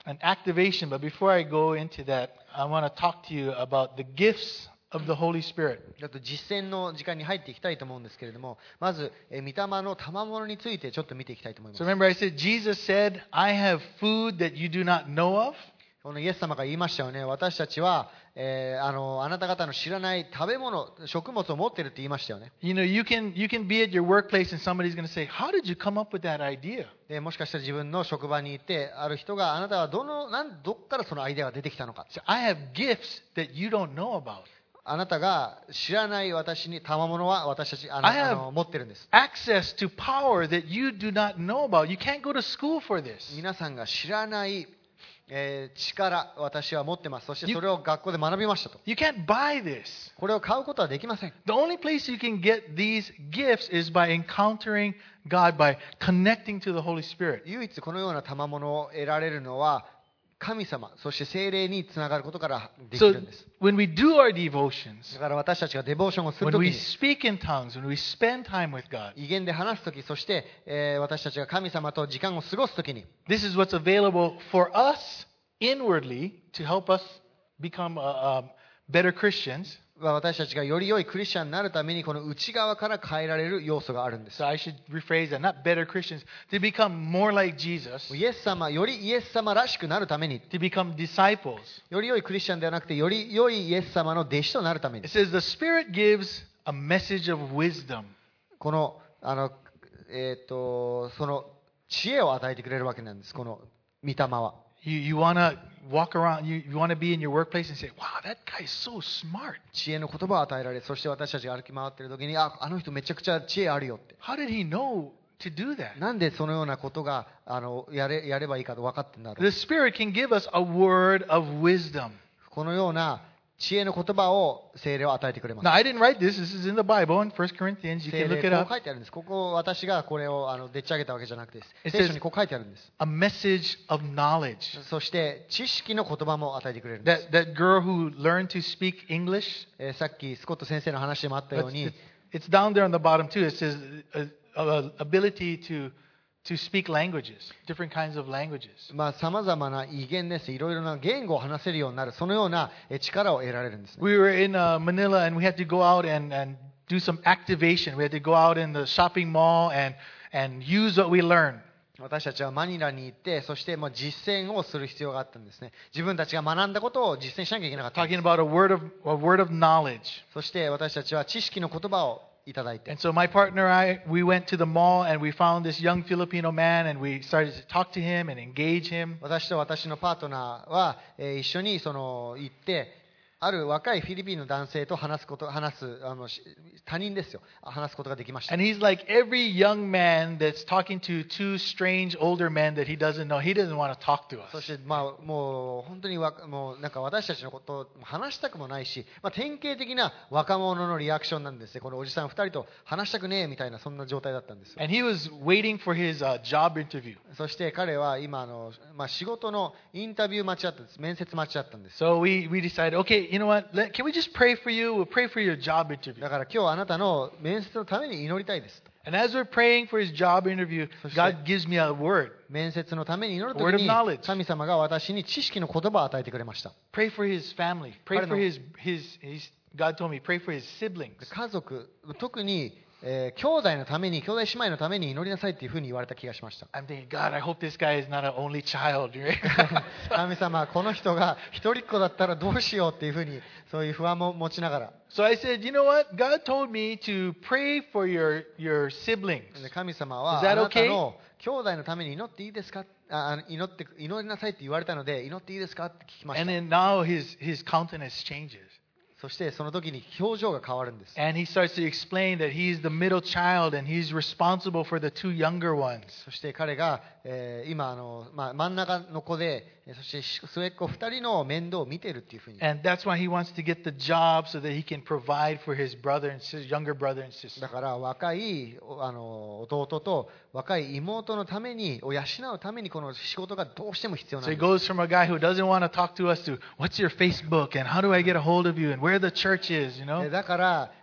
an activation. But before I go into that, I want to talk to you about the gifts of the Holy Spirit. ちょっと実践の時間に入っていきたいと思うんですけれども、まず、えー、御霊の賜物についてちょっと見ていきたいと思いま So す。 remember I said, Jesus said, I have food that you do not know of. このイエス様が言いましたよね。私たちは、えー、あのあなた方の知らない食べ物、食物を持っているって言いましたよね。 You know, you can, you can be at your workplace and somebody's going to say, how did you come up with that idea? でもしかしたら自分の職場にいて、ある人があなたはどのなんどこからそのアイデアが出てきたのか。 So I have gifts that you don't know about. あなたが知らない私に賜物は私たちあの I have あの持ってるんです。 Access to power that you do not know about. You can't go to school for this. 皆さんが知らないえー力、私は持ってます。そしてそれを学校で学びましたと。 You can't buy this. これを買うことはできません。 The only place you can get these gifts is by encountering God, by connecting to the Holy Spirit. 唯一このような賜物を得られるのは神様、そして聖霊につながることからでき So るんです。 when we do our devotions, だから私たちがデボーションをする when とき we に、 speak in tongues, when we spend time with God, 威厳で話すとき、そして、えー私たちが神様と時間を過ごすときに、 this is what's available for us inwardly to help us become uh, um, better Christians. 私たちがより良いクリスチャンになるためにこの内側から変えられる要素があるんです。 So I should rephrase that, not better Christians, to become more like Jesus, イエス様、よりイエス様らしくなるために、 to become disciples. より良いクリスチャンではなくて、より良いイエス様の弟子となるために It、says the Spirit gives a message of wisdom. この、あの、えっと、その知恵を与えてくれるわけなんです、この御霊は。 You, you want to walk around, you, you want to be in your workplace and say, wow, that guy is so smart. 知恵の言葉を与えられ、そして私たちが歩き回っている時に、あ、あの人めちゃくちゃ知恵あるよって。 How did he know to do that? なんでそのようなことがあのやれやればいいかと分かってんだろう。 The Spirit can give us a word of wisdom. このような知恵の言葉を聖霊を与えてくれます。 Now, I didn't write this. This is in the Bible in First Corinthians. You 聖 can 霊 look it こう up. 書いてあるんです。ここ私がこれをあのでっち上げたわけじゃなくてです。 It 聖 says- 書にこう書いてあるんです。 A message of knowledge. そして知識の言葉も与えてくれるんです。 That, that girl who learned to speak English, えーさっきスコット先生の話でもあったよ it's, うに it's,、it's down there on the bottom too. It says uh, uh, ability to, to speak languages, different kinds of languages. まあ様々な威厳です。いろいろな言語を話せるようになる、そのようなえー力を得られるんですね。 We were in uh, Manila and we had to go out and, and do some activation. We had to go out in the shopping mall and, and use what we learned. 私たちはマニラに行って、そしてまあ実践をする必要があったんですね。自分たちが学んだことを実践しなきゃいけなかったんで Talking す。 about a word of, a word of knowledge. そして私たちは知識の言葉をいただいて And、so my partner and I, we went to the mall and we found this young Filipino man and we started to talk to him and engage him. 私と私のパートナーは、えー一緒にその行って、ある若いフィリピンの男性と話すこと、話す、あのし他人ですよ、話すことができました。 And he's like every young man that's talking to two strange older men that he doesn't know. He doesn't want to talk to そ us. して、まあ、もう本当にわもうなんか私たちのことを話したくもないし、まあ、典型的な若者のリアクションなんですね。このおじさんふたりと話したくねえみたいなそんな状態だったんですよ。 And he was waiting for his uh, job interview. そして彼は今あの、まあ、仕事のインタビュー待ちだったんです。面接待ちだったんです。 So we, we decided, okay, you know what? Let, can we just pray for you? We'll pray for your job interview. だから今日あなたの面接のために祈りたいですと。 And as we're praying for his job interview, God gives me a word. 面接のために祈ると Word き of に knowledge. 神様が私に知識の言葉を与えてくれました。 Pray for his family. Pray Pardon. for his, his, his, God told me, pray for his siblings. 家族、特に、えー兄弟のために、兄弟姉妹のために祈りなさいっていうふうに言われた気がしました。 I'm thinking, God, I hope this guy is not an only child. right? 神様、この人が一人っ子だったらどうしようっていうふうに、そういう不安も持ちながら。 So I said, you know what? God told me to pray for your, your siblings. で神様は、 Is that あなた okay? の兄弟のために祈っていいですかああの祈って祈りなさいって言われたので、祈っていいですかって聞きまし And た。 then now his, his countenance changes. そしてその時に表情が変わるんです。 And he starts to explain that he's the middle child and he's responsible for the two younger ones. そして彼が、えー今あの、まあ、真ん中の子で、えーそして末っ子ふたりの面倒を見ているっていうふうに。 And that's why he wants to get the job so that he can provide for his brother and his younger brother and sister. だから若いおあの弟と若い妹のためにを養うためにこの仕事がどうしても必要な So ん he です goes from a guy who doesn't want to talk to us to, what's your Facebook and how do I get a hold of you and where the church is, you え know? だから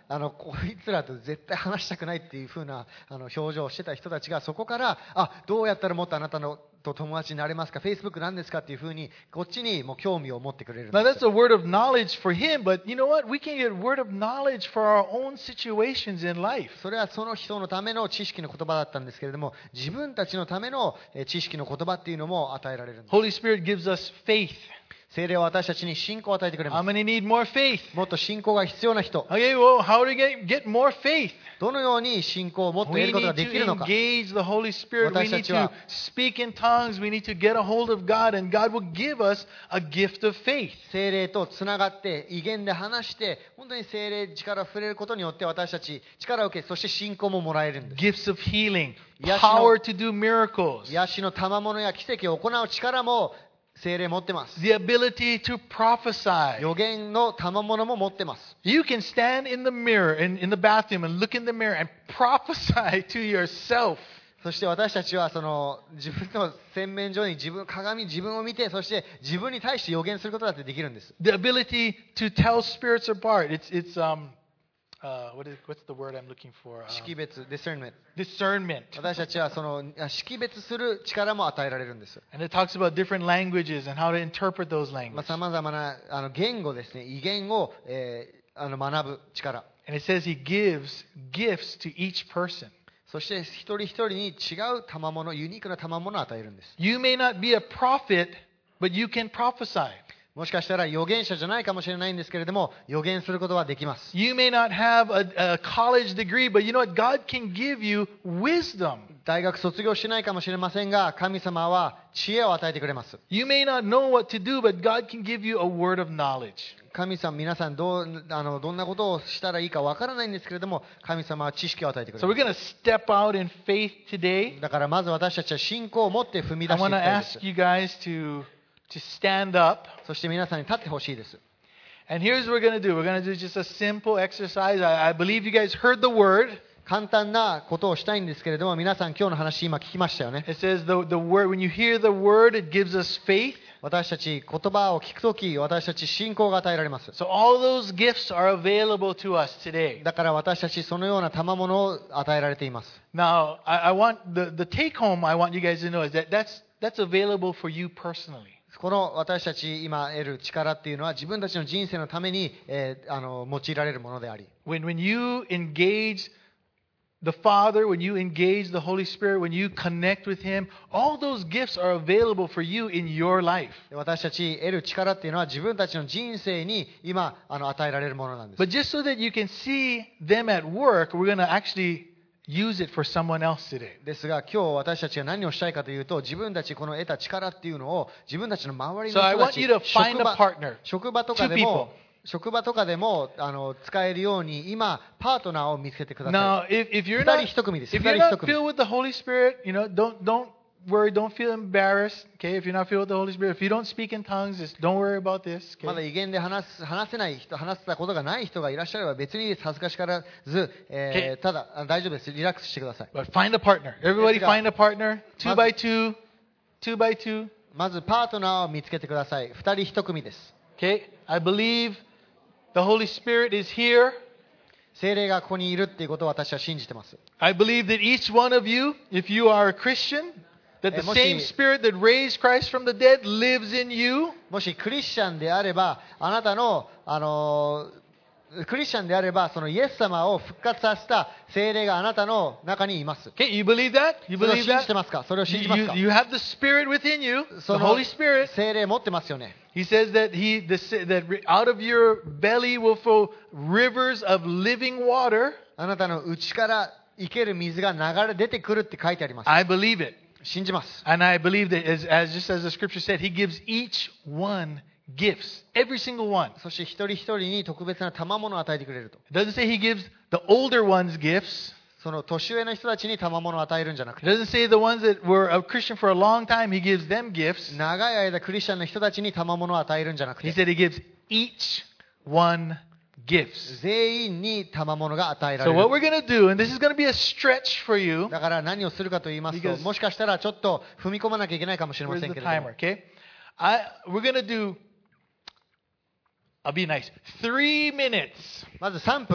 あのこいつらと絶対話したくないっていう風なあの表情をしてた人たちがそこからあどうやったらもっとあなたのと友達になれますか Facebook なんですかっていう風にこっちにもう興味を持ってくれるん Now です that's a word of knowledge for him, but you know what? We can get word of knowledge for our own situations in life. それはその人のための知識の言葉だったんですけれども自分たちのためのえー知識の言葉っていうのも与えられるんです Holy Spirit gives us faith. 聖霊は私たちに信仰を与えてくれま How す many need more faith? もっと信仰が必要な人 Okay, well, how do we get, get more faith? どのように信仰をもっと得 We ることが need で to きるのか engage the Holy Spirit. We 私た need ちは to speak in tongues. We need to get a hold of God, and God will give us a gift of faith. 聖霊とつながって威厳で話して本当に聖霊力を触れることによって私たち力を受けそして信仰ももらえるんです Gifts of healing, 癒しの power to do miracles, 癒しの賜物や奇跡を行う力も聖霊持ってます the ability to prophesy. 予言の賜物も持ってます You can stand in the mirror, in, in the bathroom, and look in the mirror and prophesy to yourself. そして私たちはその自分の洗面所に自分鏡自分を見てそして自分に対して予言することだってできるんです The ability to tell spirits apart. It's, it's um, uh, what is, what's the word I'm looking for? Um, 識別 discernment discernment. 私たちはその識別する力も与えられるんです And it talks about different languages and how to interpret those まあ languages. 様々なあの言語ですね威厳を、えーあの学ぶ力 And it says he gives gifts to each person. そして一人一人に違う賜物ユニークな賜物を与えるんです You may not be a prophet, but you can prophesy. もしかしたら預言者じゃないかもしれないんですけれども預言することはできます You may not have a, a college degree, but you know what? God can give you wisdom. 大学卒業してないかもしれませんが神様は知恵を与えてくれます You may not know what to do, but God can give you a word of knowledge. 神様皆さんどうあのどんなことをしたらいいかわからないんですけれども神様は知識を与えてくれ So ま we're going to step out in faith today. すだからまず私たちは信仰を持って踏み出 I してい want き to たいです ask you guys to, to stand up. そして皆さんに立ってほしいです And here's what we're going to do. We're going to do just a simple exercise. I, I believe you guys heard the word. 簡単なことをしたいんですけれども皆さん今日の話今聞きましたよね It says the, the word, when you hear the word, it gives us faith. 私たち言葉を聞くとき私たち信仰が与えられます So all those gifts are available to us today. だから私たちそのような賜物を与えられています Now, I, I want the, the take home I want you guys to know is that that's, that's available for you personally. この私たち今得る力っていうのは自分たちの人生のために、えーあの用いられるものであり When, when you engage the Father, when you engage the Holy Spirit, when you connect with Him, all those gifts are available for you in your life. 私たち得る力っていうのは自分たちの人生に今あの与えられるものなんです But just so that you can see them at work, we're going to actually use it for someone else today. ですが今日私たちが何をしたいかというと自分たちこの得た力っていうのを自分たちの周りの So I 人た want ち you to find 職 a 場 partner. 職場とかで Two も people. 職場とかでもあの使えるように今パートナーを見つけてくださ Now, い if, if you're 二 not 人一組です if 二 you're 人一 not 組 filled with the Holy Spirit, you know, don't don't worry, don't feel embarrassed. Okay, if you're not filled with the Holy Spirit, if you don't speak in tongues, just don't worry about this. まだ Okay. 威厳で話す話せない人話せたことがない人がいらっしゃれば別に恥ずかしからず、えーただあ大丈夫ですリラックスしてください But find a partner. Everybody Yes, find a partner. Two Mas- by two, two by two. まずパートナーを見つけてください二人一組です Okay. I believe the Holy Spirit is here. 聖霊がここにいるっていうことを私は信じてます I believe that each one of you, if you are a Christian, that the Eh, moshi- same Spirit that raised Christ from the dead lives in you. もしクリスチャンであればあなたの、あのークリスチャンであればそのイエス様を復活させた聖霊があなたの中にいます Okay, you believe that? You それを believe 信じて that? ますかそれを You, 信じます you, か you have the Spirit within you, そ the の Holy Spirit. 聖霊持ってますよね He says that he the, that out of your belly will flow rivers of living water. あなたの内から生ける水が流れ出てくるって書いてあります I believe it. 信じます And I believe that as, as just as the scripture said, he gives each one gifts. Every single one. そして一人一人に特別な賜物を与えてくれると It doesn't say he gives the older ones gifts. その年上の人たちに賜物を与えるんじゃなく It て doesn't say the ones that were a Christian for a long time, he gives them gifts. 長い間クリスチャンの人たちに賜物を与えるんじゃなく He て said he gives each one gifts. 全員に賜物が与えられ So what we're る going to do, and this is going to be a stretch for you. だから何をするかと言いますと Because- もしかしたらちょっと踏み込まなきゃいけないかもしれま Where's せん the けれども timer? Okay, I we're going to do. I'll be nice. Three minutes. まずさんぷん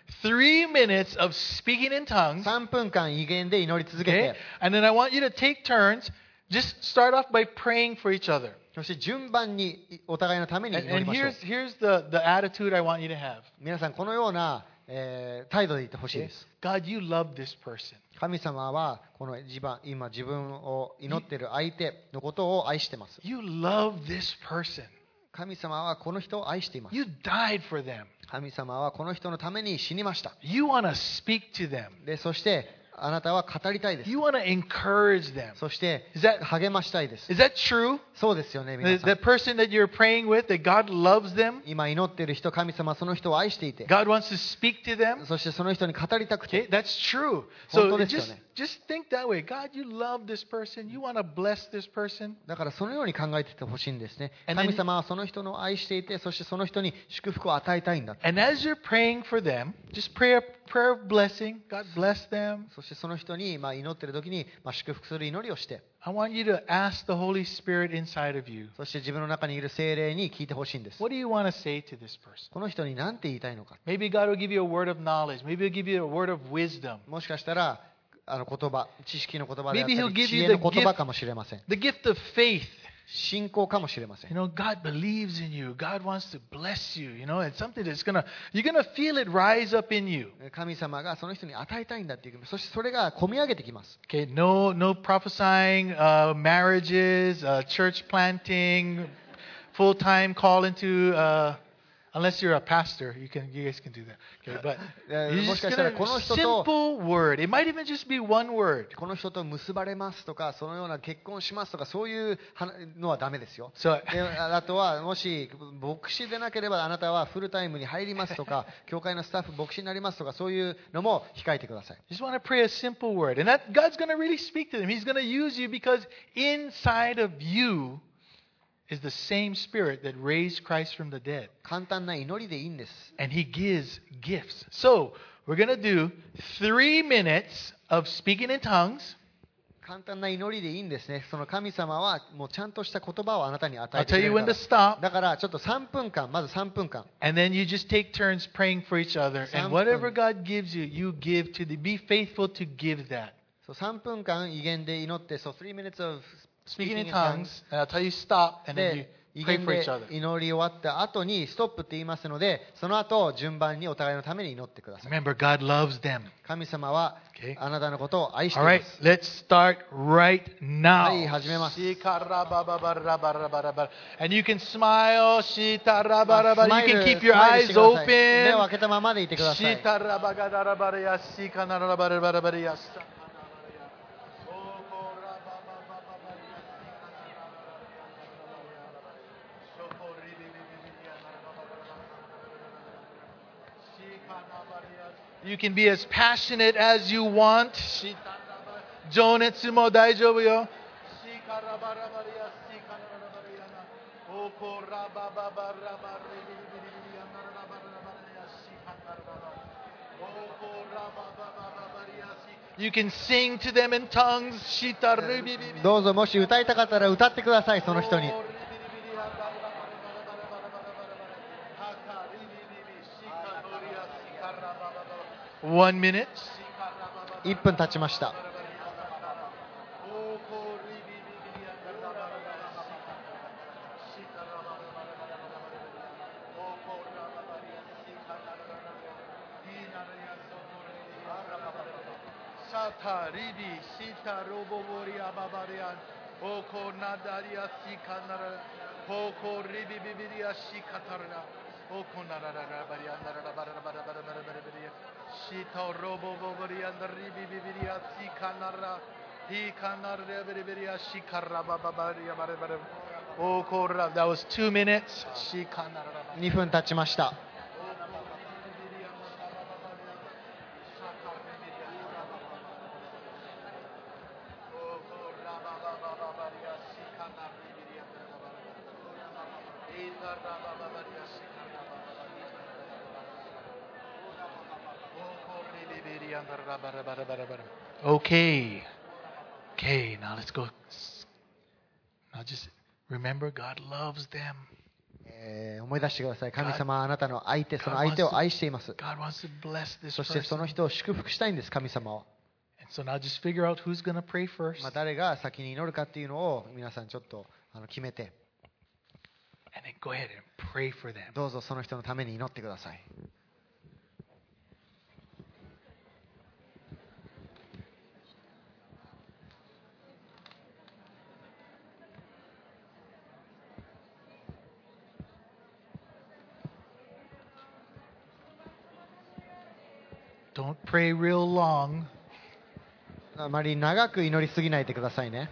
three minutes of speaking in tongues. さんぷんかん威厳で祈り続け Okay? て、 And then I want you to take turns. Just start off by praying for each other. そして順番にお互いのために And, 祈り and ましょう here's,。here's the, the attitude I want you to have. 皆さん、このような、えー態度でいてほしい Okay? です。 God, you love this person. 神様はこの自分今自分を祈っている相手のことを愛してます。 You love this person. 神様はこの人を愛しています。 You died for them. 神様はこの人のために死にました。 You want to speak to them. で、そしてあなたは語りたいです。 You want to encourage them. そして Is that, 励ましたいです。 is that true? そうですよね、 The, 皆さ the ん。 person that you're praying with, that God loves them, 今祈っている人、神様はその人を愛していて、 God wants to speak to them. そしてその人に語りたく Okay, て、 that's true. 本 So 当ですよ just, ね。 just think that way. God, you love this person. You want to bless this person. だからそのように考えていてほしいんですね。 And then- 神様はその人の愛していて、そしてその人に祝福を与えたいんだ。 And as you're praying for them, just pray a prayer of blessing. God bless them. そしてその人にまあ祈っている時にまあ祝福する祈りをして、 I want you to ask the Holy Spirit inside of you. そして自分の中にいる聖霊に聞いてほしいんです。 What do you want to say to this person? この人に何て言いたいのか。 Maybe God will give you a word of knowledge. Maybe He'll give you a word of wisdom. もしかしたらあの言葉、知識の言葉であった Maybe he'll り、 give 知 you 恵 the の言葉かもしれません。 The gift of faith. 信仰かもしれません You。know, God believes in you. God wants to bless you. You know, it's something that's gonna you're gonna feel it rise up in you. 神様がその人に与えたいんだっていう、そしてそれが込み上げてきます。 Okay, no, no prophesying uh, marriages, uh, church planting, full time call into. Uh, Unless you're a pastor, you can you guys can do that. Okay, but えー you're もし just かしたら gonna この人と simple word. It might even just be one word. この人と結ばれますとか、そのような結婚しますとか、そういうのはダメですよ。 So であとは、もし牧師でなければあなたはフルタイムに入りますとか、教会のスタッフ牧師になりますとか、そういうのも控えてください。 just want to pray a simple word, and that God's going to really speak to them. He's going to use you because inside of you is the same Spirit that raised Christ from the dead. 簡単な祈りでいいんです。 And He gives gifts. So, we're going to do three minutes of speaking in tongues. 簡単な祈りでいいんですね。その神様はもうちゃんとした言葉をあなたに与 I'll えてく tell れ you る when か to ら。 stop. だからちょっとさんぷんかん、まずさんぷんかん。 And then you just take turns praying for each other. And whatever God gives you, you give to the, be faithful to give that. そうさんぷんかん威厳で祈って、そうthree minutes of Speaking in tongues, and I'll tell you stop, and then you で、威 pray 厳 for で each other. 祈り終わった後にストップって言いますので、その後順番にお互いのために祈ってください。 Remember, God loves them. 神様は Okay. あなたのことを愛してい All ま right, す。 let's start right now. はい、始めます。 And you can smile. ス You マイル can keep ス your マイルして eyes ください。目を open. 開けたままでいてください。 You can be as passionate as you want. 情熱も大丈夫よ。You can sing to them in tongues. どうぞもし歌いたかったら歌ってください、その人に。 One minute. いっぷん経ちました。 Shata ribi shita robobori ababarian. Oko nadaria sikanara. Oko ribi bibiria shikatarana. Oko narara barian narara barara barara barara barara. Shita robobori and ribi bibiria sikanara. He kanara bibiria shikara babaria barara. Oko ra. That was two minutes. Shikanara. にふん経ちました。 Okay. Okay, now let's go. Now just remember God loves them. えー思い出してください。神様はあなたの相手、その相手を愛しています。 God wants to bless this そしてその person. 人を祝福したいんです、神様は。 And so now just figure out who's going to pray first. まあ、誰が先に祈るかっていうのを皆さんちょっとあの決めて、 And then go ahead and pray for them. どうぞその人のために祈ってください。 Don't pray real long. あまり長く祈りすぎないでくださいね。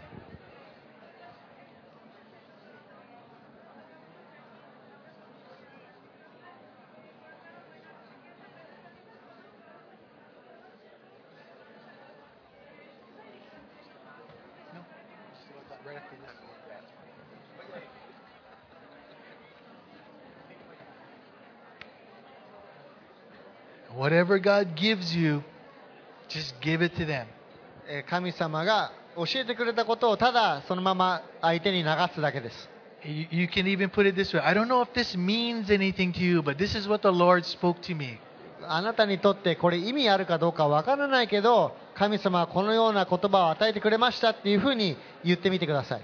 Whatever God gives you, just give it to them. えー神様が教えてくれたことをただそのまま相手に流すだけです。 You, you can even put it this way. I don't know if this means anything to you, but this is what the Lord spoke to me. あなたにとってこれ意味あるかどうかわからないけど、神様はこのような言葉を与えてくれましたっていうふうに言ってみてください。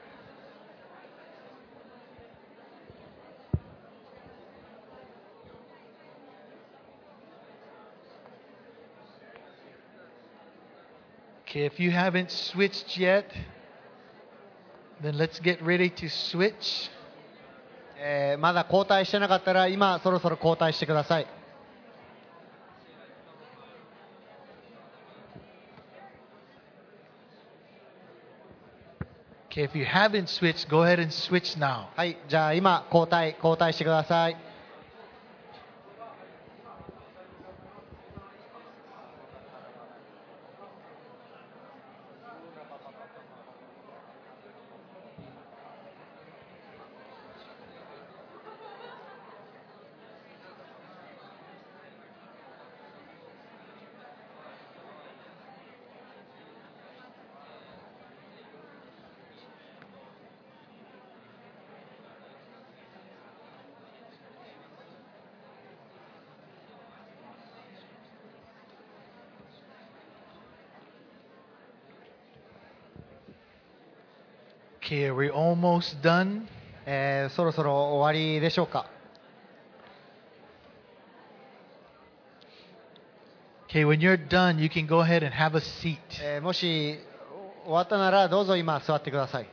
Okay, if you haven't switched yet, then let's get ready to switch. えーまだ交代してなかったら今そろそろ交代してください。 Okay, if you haven't switched, go ahead and switch now. はい、じゃあ今交代交代してください。 Okay, are we almost done? えーそろそろ終わりでしょうか。 Okay, when you're done, you can go ahead and have a seat. えーもし終わったならどうぞ今座ってください。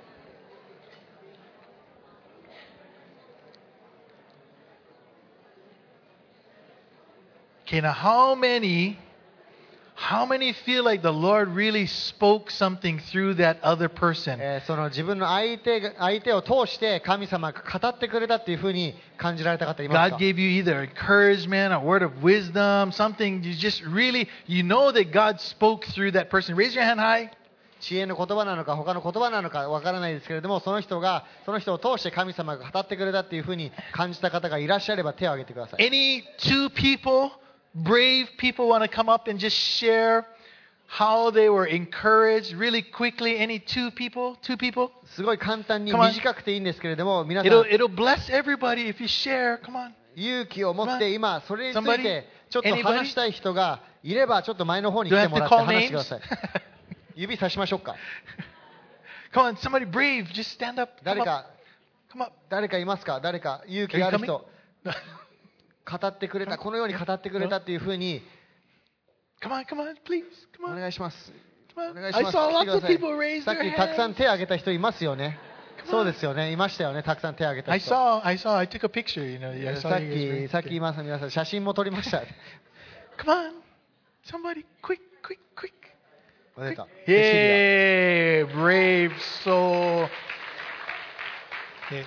Okay, now how many, how many feel like the Lord really spoke something through that other person? えーその自分の相手が相手を通して神様が語ってくれたっていうふうに感じられた方います God か？ gave you either encouragement, a word of wisdom, something you just really, you know that God spoke through that person. Raise your hand high. 知恵の言葉なのか他の言葉なのかわからないですけれども、その人がその人を通して神様が語ってくれたっていうふうに感じた方がいらっしゃれば手を挙げてください。 Any two people, brave people want to come up and just share how they were encouraged really quickly? Any two people? Two people? すごい簡単に Come on. 短くていいんですけれども、皆さん It'll, it'll bless everybody if you share. Come on. 勇気を持って今それについ Somebody? てちょっと Anybody? 話したい人がいればちょっと前の方に Do 来 I て have も to らって call 話してくだ names? さい。指さしましょうか。 Come on, somebody brave. Just stand up. Come 誰 up. か Come up. 誰かいますか？誰か勇気ある人、語ってくれた、このように語ってくれたっていうふうに Come on, come on, please. お Come on. 願いします。 Come お on. 願いし I ます。 saw 来て lots くだ of さい。 people raise さっ their きたくさん hands. 手を挙げた人いますよね。そうですよね。いましたよね。たくさん手を挙げた I 人。 saw, I saw, I took a picture, you know. I さ saw っ you guys き raise. さっき言いました皆さん写真も撮りました。 Come on. Somebody, quick, quick, quick. 出た。 Yay, brave soul. Okay.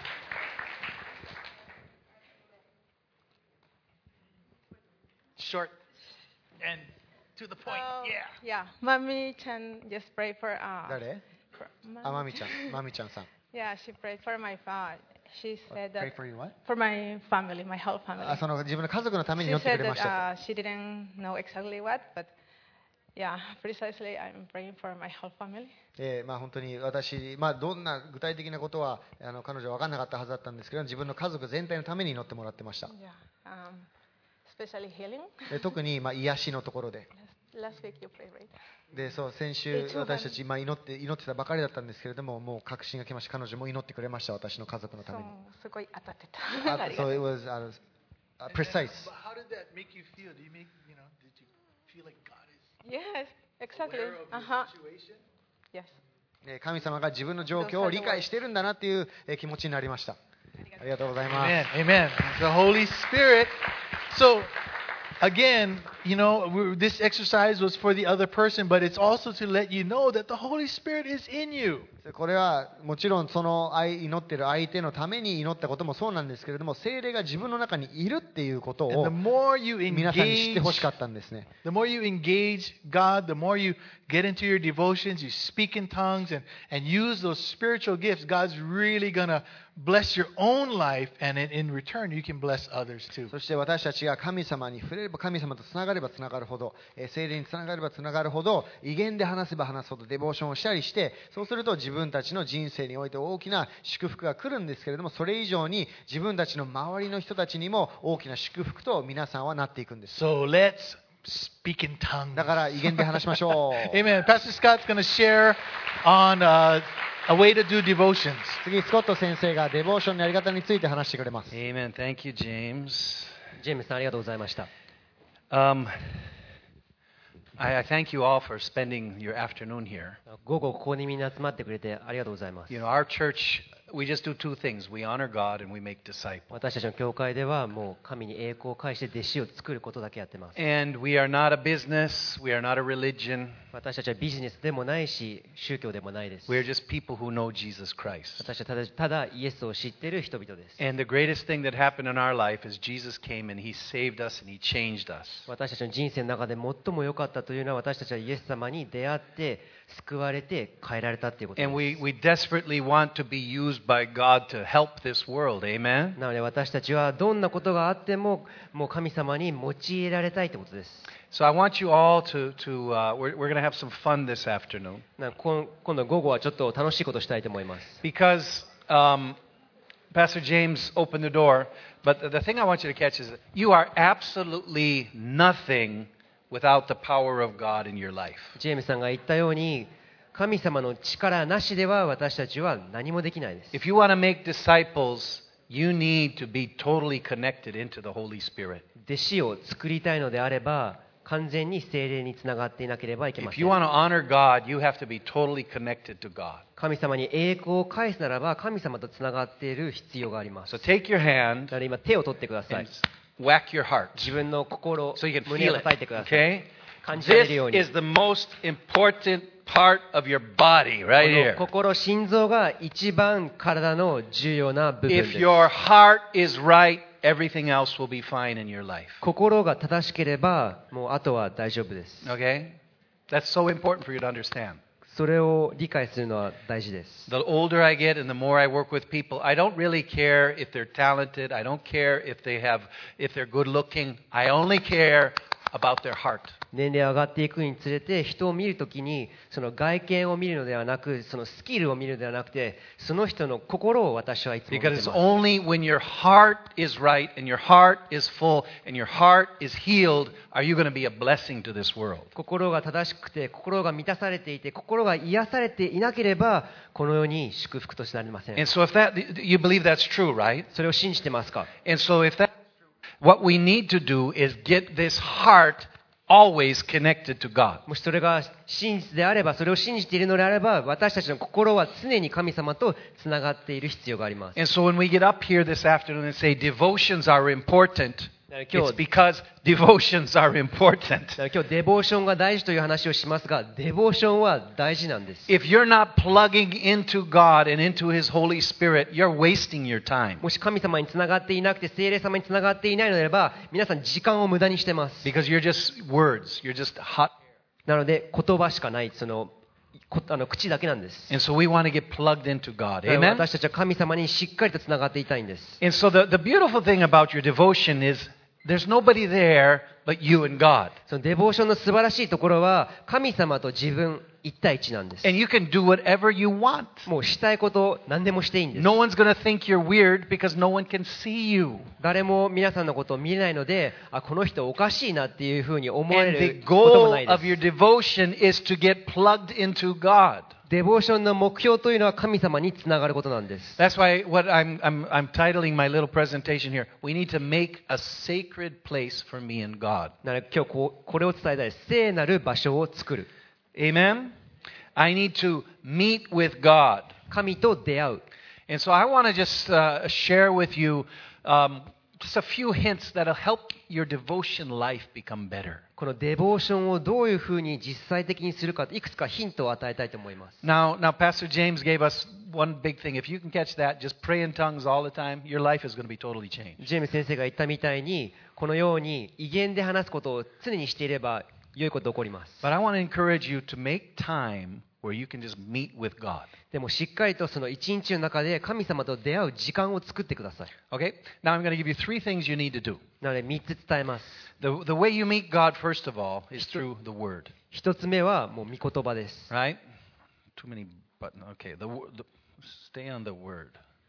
Short and to the point. Oh, Yeah. Yeah. Mommy Chan just pray for uh 誰？ for, あまみちゃん。まみちゃんさん。 yeah, she prayed for my father. She said Pray that for you what? for my family, my whole family. あその自分の家族のために祈 She ってく said れま that した。 uh, she didn't know exactly what, but Yeah, precisely. I'm praying for my whole family. えーまあ、本当に私、まあ、どんな具体的なことはあの彼女は分からなかったはずだったんですけど、自分の家族全体のために祈ってもらってました。 Yeah, um, especially healing. で特にまあ癒しのところで。 Last week you prayed, right? でそう先週私たちまあ祈って祈ってたばかりだったんですけれども、もう確信が来ました。彼女も祈ってくれました、私の家族のために。 そうすごい当たってた。 あ so it was uh, uh, precise. But how did that make you feel? Do you make, you know, did you feel like God is Yes, exactly. aware of your Uh-huh. situation? Yes. えー神様が自分の状況を理解しているんだなというえー気持ちになりました。ありがとうございます。 Amen. Amen. The Holy Spirit. So, again, you know, we this exercise was for the other person, but it's also to let you know that the Holy Spirit is in you. これはもちろんその相祈っている相手のために祈ったこともそうなんですけれども、聖霊が自分の中にいるっていうこと And the を more you 皆さんに知って engage, ほしかったんですね。 the more you engage God, the more you get into your devotions, you speak in tongues and, and use those spiritual gifts, God's really going to bless your own life, and in, in return, you can bless others too. そして私たちが神様に触れれば、神様とつながればつながるほど、えー聖霊につながればつながるほど、威厳で話せば話すほどデボーションをしたりして、そうすると自分たちの人生において大きな祝福が来るんですけれども、それ以上に自分たちの周りの人たちにも大きな祝福と皆さんはなっていくんです。 So let's speak in tongues. だから威厳で話しましょう。 Amen. Pastor Scott's going to share on uh, a way to do devotions. 次、スコット先生がデボーションのやり方について話してくれます。 Amen. Thank you, James. ジェームスさんありがとうございました。 Um, I, I thank you all for spending your afternoon here. 午後ここにみんな集まってくれてありがとうございます。 You know, our church, we just do two things. We honor God and we make disciples. 私たちの教会ではもう神に栄光を返して弟子を作ることだけやってます。 And we are not a business. We are not a religion. 私たちはビジネスでもないし宗教でもないです。 We are just people who know Jesus Christ. 私はただただイエスを知っている人々です。 And the greatest thing that happened in our life is Jesus came and He saved us and He changed us. 私たちの人生の中で最も良かったというのは、私たちはイエス様に出会って救われて変えられたということです。 And we, we desperately want to be used by God to help this world. Amen? なので私たちはどんなことがあってももう神様に用いられたいということです。 So I want you all to, to uh, we're, we're going to have some fun this afternoon. な今今度午後はちょっと楽しいことをしたいと思います。 Because um, Pastor James opened the door, but the, the thing I want you to catch is that you are absolutely nothing without the power of God in your life. ジェームスさんが言ったように、神様の力なしでは私たちは何もできないです。 If you want to make disciples, you need to be totally connected into the Holy Spirit. 弟子を作りたいのであれば、完全に聖霊につながっていなければいけま If せ you ん。 want to honor God, you have to be totally connected to God. 神様に栄光を返すならば、神様とつながっている必要があります。 So take your hand だから今手を取ってください and。whack your heart 自分の心、 so you can 胸を feel 叩いて it. ください。 Okay? 感じられ This るように。 is the most important part of your body こ right の here. 心、心臓が一番体の重要な部分で If す。 your heart is right, everything else will be fine in your life. 心が正しければ、もうあとは大丈夫です。 Okay? That's so important for you to understand. それを理解するのは大事です。 The older I get and the more I work with people, I don't really care if they're talented. I don't care if they have, if they're good looking. I only care about their heart. 年齢が上がっていくにつれて、人を見るときにその外見を見るのではなく、そのスキルを見るのではなくて、その人の心を私はいつも見て Because ま it's す。 only when your heart is right and your heart is full and your heart is healed are you going to be a blessing to this world. 心が正しくて、心が満たされていて、心が癒されていなければ、この世に祝福としてなりません。 And so if that, you believe that's true, right? それを信じてますか？ And so if that, what we need to do is get this heart always connected to God. もしそれが真実であれば、それを信じているのであれば、私たちの心は常に神様とつながっている必要があります。 And so when we get up here this afternoon and say devotions are important, だから今 it's 日 because devotions are important. だから今日デボーションが大事という話をしますが、デボーションは大事なんです。 If you're not plugging into God and into His Holy Spirit, you're wasting your time. もし神様につながっていなくて、聖霊様につながっていないのであれば、皆さん時間を無駄にしてます。 Because you're just words. You're just hot. なので言葉しかない、そのこあの口だけなんです。 And so we want to get plugged into God. だから Amen? 私たちは神様にしっかりとつながっていたいんです。 And so the, the beautiful thing about your devotion is there's nobody there but you and God. そのデボーションの素晴らしいところは神様と自分一対一なんです。 And you can do whatever you want. もうしたいこと何でもしていいんです。 No one's going to think you're weird because no one can see you. 誰も皆さんのことを見れないので、あ、この人おかしいなっていうふうに思われ And the ることもな goal いで of す。 your devotion is to get plugged into God. デボーションの目標というのは神様につながることなんです。 That's why what I'm, I'm, I'm titling my little presentation here, we need to make a sacred place for me and God. なので今日こうこれを伝えたい。聖なる場所を作る。 Amen? I need to meet with God. 神と出会う。 And so I want to just uh, share with you um, just a few hints that'll help your devotion life become better. このデボーションをどういうふうに実際的にするか、いくつかヒントを与えたいと思います。 Now, now, Pastor James gave us one big thing. If you can catch that, just pray in tongues all the time, your life is going to be totally changed. ジェームス先生が言ったみたいに、このように威厳で話すことを常にしていれば良いこと起こります。 But I want to encourage you to make time where you can just meet with God. でもしっかりとその一日の中で神様と出会う時間を作ってください。 Okay? Now I'm going to give you three things you need to do. なのでみっつ伝えます。 The, the way you meet God, first of all, is through the Word. 一つ目はもう御言葉です。 Right? Too many buttons. Okay. The, wo- the, stay on the Word.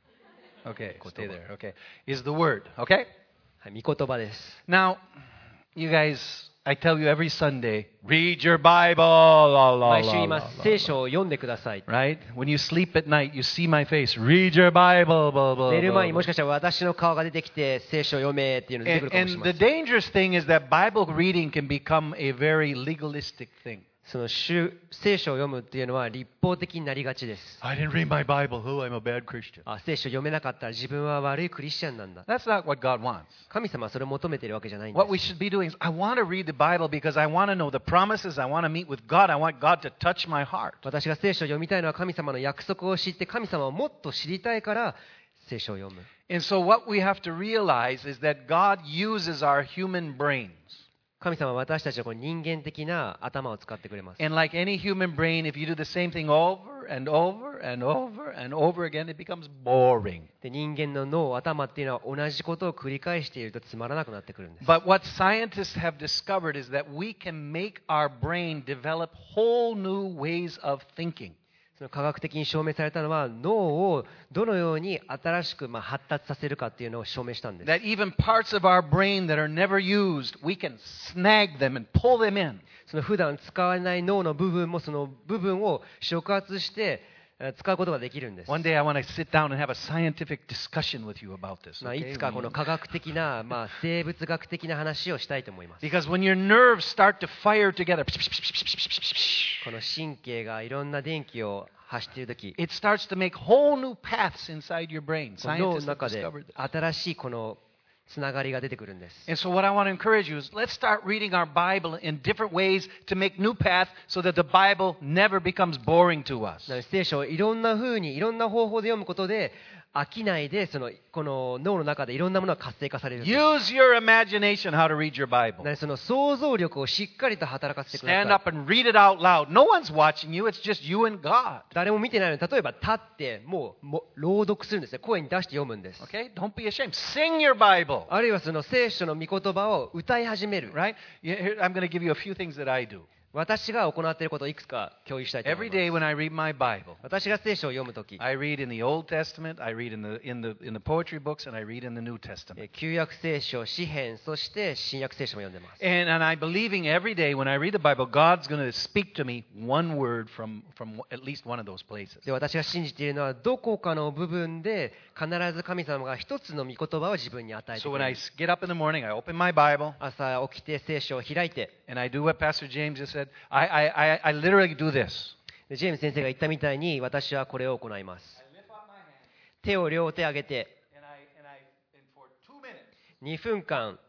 Okay. Stay there. Okay. Is the Word. Okay? はい、御言葉です。 Now, you guys, I tell you every Sunday, read your Bible. La, la, 毎週 la, 言い la, ま la, す。 la. 聖書を読んでください。 Right? When you sleep at night, you see my face. Read your Bible. Blah, blah, 寝る blah, 前にも blah. しかしたら私の顔が出てきて聖書を読めっていうのが出てくる And, かもしれ and ま the せん。 dangerous thing is that Bible reading can become a very legalistic thing. その週聖書を読むっていうのは立法的になりがちです。 I didn't read my Bible. Oh, I'm a bad Christian. あ、聖書読めなかったら自分は悪いクリスチャンなんだ。 That's not what God wants. 神様はそれを求めているわけじゃないんで What we す。 should be doing is, I want to read the Bible because I want to know the promises. I want to meet with God. I want God to touch my heart. 私が聖書を読みたいのは神様の約束を知って神様をもっと知りたいから聖書を読む。 And so what we have to realize is that God uses our human brains. 神様は私たちのこの人間的な頭を使ってくれます。 And like any human brain, if you do the same thing over and over and over and over again, it becomes boring. で人間の脳、頭っていうのは同じことを繰り返しているとつまらなくなってくるんです。 But what scientists have discovered is that we can make our brain develop whole new ways of thinking. その科学的に証明されたのは脳をどのように新しくまあ発達させるかっていうのを証明したんです。 That even parts of our brain that are never used, we can snag them and pull them in. その普段使わない脳の部分もその部分を触発してえー使うことができるんです。 One day I want to sit down and have a scientific discussion with you about this. まあい Okay? つかこの科学的な、まあ、生物学的な話をしたいと思います。 Because when your nerves start to fire together, この神経がいろんな電気を発しているとき、 it starts to make whole new paths inside your brain. この脳の Scientists have 中で discovered this. 新しいこのつながりが出てくるんです。 And so what I want to encourage you is let's start reading our Bible in different ways to make new paths so that the Bible nenever becomes boring to us. なので聖書をいろんな風にいろんな方法で読むことで飽きないでそのこの脳の中でいろんなものが活性化されるんです。 Use your imagination how to read your Bible. なのでその想像力をしっかりと働かせてくだ Stand さい。 up and read it out loud. No one's watching you. It's just you and God. 誰も見てないのに例えば立ってもうも朗読するんですね。声に出して読むんです。 Okay? Don't be ashamed. Sing your Bible. あるいはその聖書の御言葉を歌い始める。 Right? Here, I'm going to give you a few things that I do. 私が行っていることをいくつか共有したいと思 Every います。 day when I read my Bible, 私が聖書を読むとき、 I read in the Old Testament, I read in the, in the, in the poetry books, and I read in the New Testament. 旧約聖書、詩編、そして新約聖書も読んでます。 And, and I'm believing every day when I read the Bible, God's going to speak to me one word from, from at least one of those places. で私が信じているのはどこかの部分で必ず神様が一つの御言葉を自分に与えて So く when れ I る。 get up in the morning, I open my Bible, 朝起きて聖書を開いて、 and I do what Pastor James just said. I, I, I, I literally do this. でジェームス先生が言ったみたいに私はこれを行います。手を両手上げて And I, and I, and for two minutes, にふんかん、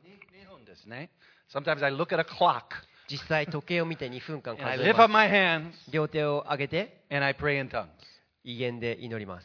sometimes I look at a clock, 実際時計を見てにふんかん and I 数え lift up ま my hands, す。両手を上げて and I pray in tongues. 威厳で祈ります。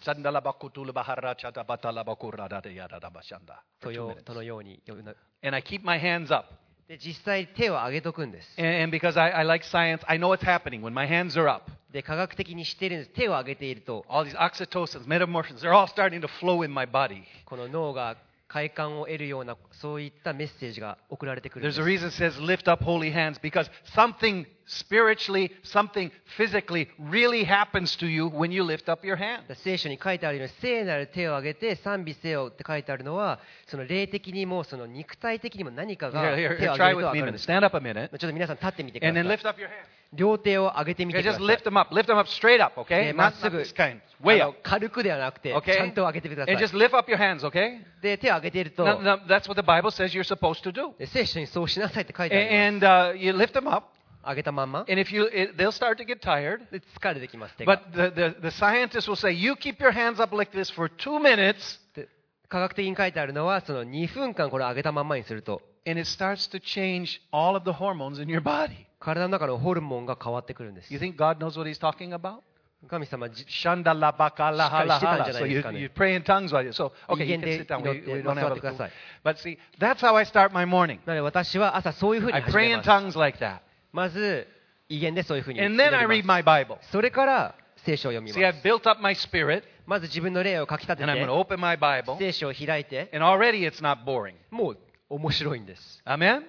と For two よ minutes. とのように呼ぶな And I keep my hands up. で実際手を上げとくんです。 And, and because I, I like science, I know what's happening when my hands are up. で科学的に知っているんです。手を上げていると All these oxytocins, metamorphins, they're all starting to flow in my body. この脳が快感を得るようなそういったメッセージが送られてくるんで There's す a reason it says lift up holy hands because something spiritually, something physically really happens to you when you lift up your hand. 聖書に書いてあるように聖なる手を挙げて賛美せよって書いてあるのはその霊的にもその肉体的にも何かが Here, 手 here, を here, 挙げ try ると with 分 me か a るん minute. です。 Stand up a minute. ちょっと皆さん立ってみてくだ And さ then い。 lift up your hand. 両手を上げてみて Okay, くだ just さい。 lift them up. Lift them up straight up, で okay? ま Not, っす not ぐ this kind. あ Way の up. 軽くではなくて Okay? ちゃんと上げてくださ And い。 just lift up your hands, okay? で手を上げていると Now, now, that's what the Bible says you're supposed to do. で聖書にそうしなさいって書いてあります。 And uh, you lift them up, 上げたまんま and if you, it, they'll start to get tired. で疲れてきます手が。 But the, the, the scientists will say, you keep your hands up like this for two minutes, で科学的に書いてあるのはそのにふんかんこれを上げたまんまにすると and it starts to change all of the hormones in your body. 体の中のホルモンが変わってくるんです You。think God knows what He's talking about? 神様じ Shandalabakalahala. So you, you pray in tongues while you. So, okay, you can sit down. We, we don't have a But see, that's how I start my morning. なので私は朝そういうふうに I 始 pray め in ます。 tongues like that. まず威厳でそういうふうに祈 And り then I ま read す。 my Bible. それから聖書を読み See, ま I've す。 built up my spirit, まず自分の霊を書き立て and I'm going to て open my Bible, 聖書を開いて and already it's not boring. もう面白いんです。 Amen?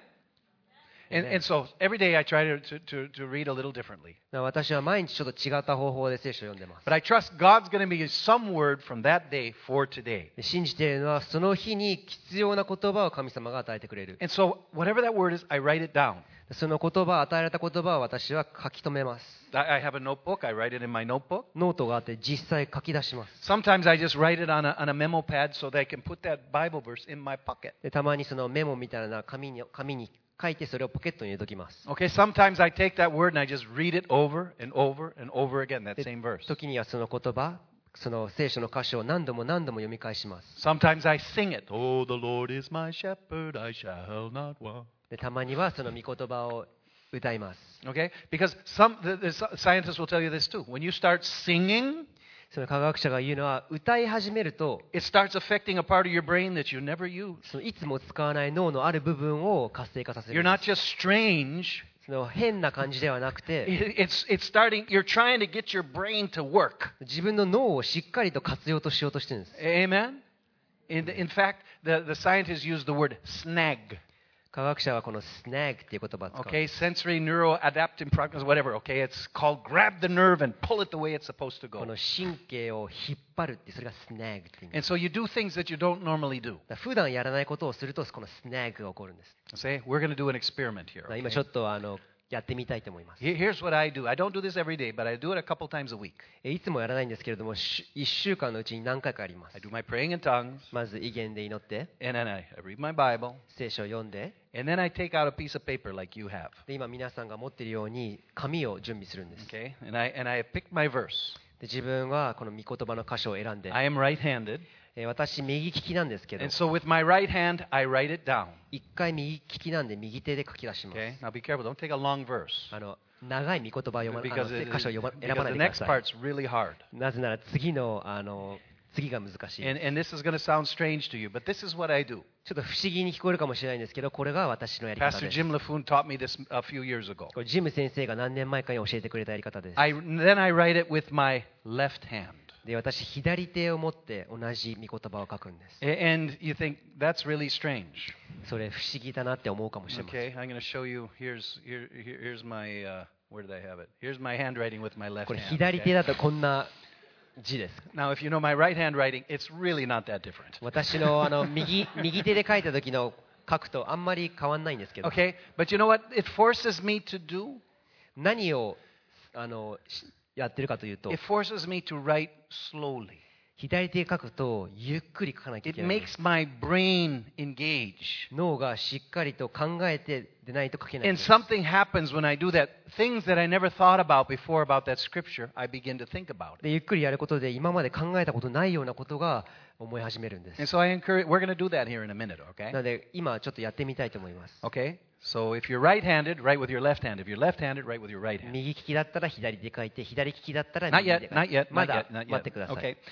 And, Amen. and so every day I try to, to, to, to read a little differently. だから私は毎日ちょっと違った方法で聖書を読んでます。 But I trust God's going to be some word from that day for today. で信じているのはその日に必要な言葉を神様が与えてくれる。 And so whatever that word is, I write it down. その言葉、与えられた言葉を私は書き留めます。 I I have a notebook. I write it in my notebook. ノートがあって実際書き出します。 Sometimes I just write it on a, on a memo pad so that I can put that Bible verse in my pocket. でたまにそのメモみたいな紙に紙に書いてそれをポケットに入れときます。 Okay, sometimes I take that word and I just read it over and over and over again, that で same verse. 時にはその言葉、その聖書の箇所を何度も何度も読み返します。 Sometimes I sing it. Oh, the Lord is my shepherd, I shall not want. でたまにはその御言葉を歌います。 Okay? Because some the, the scientists will tell you this too. When you start singing, その科学者が言うのは歌い始めると it starts affecting a part of your brain that you never use. そのいつも使わない脳のある部分を活性化させ You're るんで not す。 just strange. その変な感じではなくて It- It's, it's starting, you're trying to get your brain to work. 自分の脳をしっかりと活用としようとしてるんです。 Amen? In, in fact, the, the scientists use the word snag. 科学者はこの snag っていう言葉を使う。 Okay, sensory neuroadaptive prognosis, whatever. Okay, it's called grab the nerve and pull it the way it's supposed to こ go. の神経を引っ張るってそれが snag って言うんで And す。 so you do things that you don't normally do. だから普段やらないことをするとこの snag が起こるんです。 Say, we're going to do an experiment here. だから今 okay? ちょっとあのやってみたいと思います。 Here- Here's what I do. I don't do this every day, but I do it a couple times a week. えいつもやらないんですけれども、しいっしゅうかんのうちに何回かあります I。do my praying in tongues, まず威厳で祈って、 and then I, I read my Bible, 聖書を読んで、 and then I take out a piece of paper like you have. で今皆さんが持っているように紙を準備するんです。 Okay, and I and I pick my verse. で自分はこの御言葉の箇所を選んで、 I am right-handed, えー私右利きなんですけど and、so with my right hand, I write it down. 一回右利きなんで右手で書き出します。 Okay, now be careful. Don't take a long verse あの長い御言葉を読まあの because, 箇 it, 所を読ま選 because ばない the でくだ next さい。 part's really hard. なぜなら次のあの次が難しい。 And and this is going to sound strange to you, but this is what I do. ちょっと不思議に聞こえるかもしれないんですけど、これが私のやり方 Pastor です。 Jim LaFoon taught me this a few years ago. これジム先生が何年前かに教えてくれたやり方です。 I then I write it with my left hand. で私左手を持って同じ御言葉を書くんです。 A- And you think that's really strange. それ不思議だなって思うかもしれません。 Okay, I'm going to show you. Here's here, here- here's my uh, where did I have it? Here's my handwriting with my left これ hand. 左手 okay? だとこんな字です。 Now, if you know my right hand writing, it's really not that different. 私のあの右右手で書いた時の書くとあんまり変わんないんですけど、 Okay, but you know what? It forces me to do. 何をあのしやってるかというと、 It forces me to write slowly. 左手で書くとゆっくり書かなきゃい It けないんです makes my brain engage. 脳がしっかりと考えてでないと書けないん And です。 something happens when I do that. Things that I never thought about before about that scripture, I begin to think about it. でゆっくりやることで今まで考えたことないようなことが思い始めるんです。 And so I encourage, we're going to do that here in a minute, な okay? ので今ちょっとやってみたいと思います。 Okay? So if you're right-handed, write with your left hand. If you're left-handed, write with your right hand. 右利きだったら左で書いて、左利きだったら Not 右で yet, 書いて。 not yet, ま not だ yet, not 待 yet. ってください。 Okay.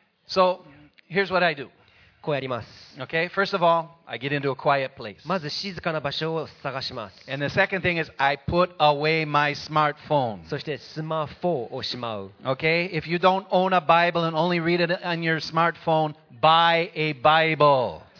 So here's what I do. こうやります。 Okay? First of all, I get into a quiet place. まず静かな場所を探します。 And the second thing is I put away my smartphone. そしてスマホをしまう。 Okay? If you don't own a Bible and only read it on your smartphone, buy a Bible.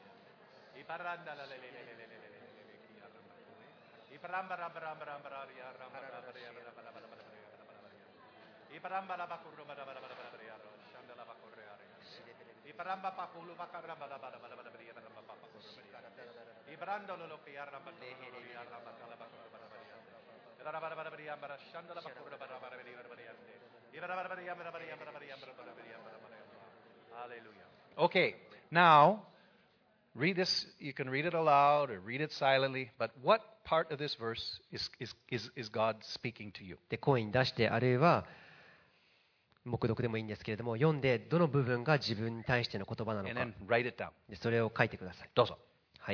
Iparanda la le le le le le le le le le le ki aramba kue. Okay, now read this. You can read it aloud or read it silently. But what part of this verse is, is, is, is God speaking to you? で声に出して、あるいは黙読でもいいんですけれども、読んでどの部分が自分に対しての言葉なの And か then write it down. でそれを書いてください。 どうぞ。 はい。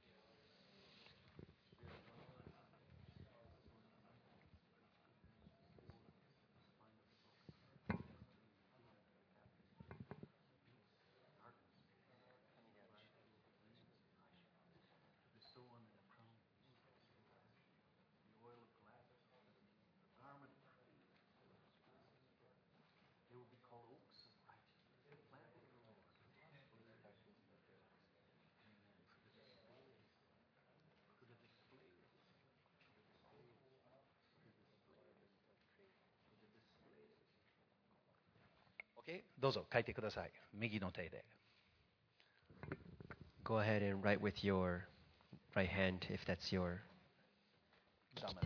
Okay? どうぞ書いてください。右の手で。 Go ahead and write with your right hand if that's your Dominant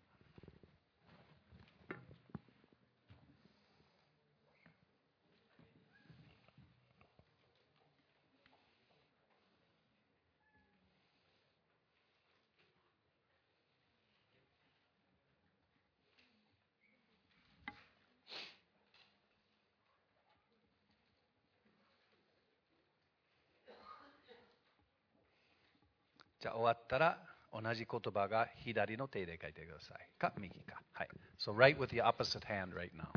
hand.「じゃあ終わったら同じ言葉が左の手で書いてください。か右か。はい。So write with the opposite hand right now.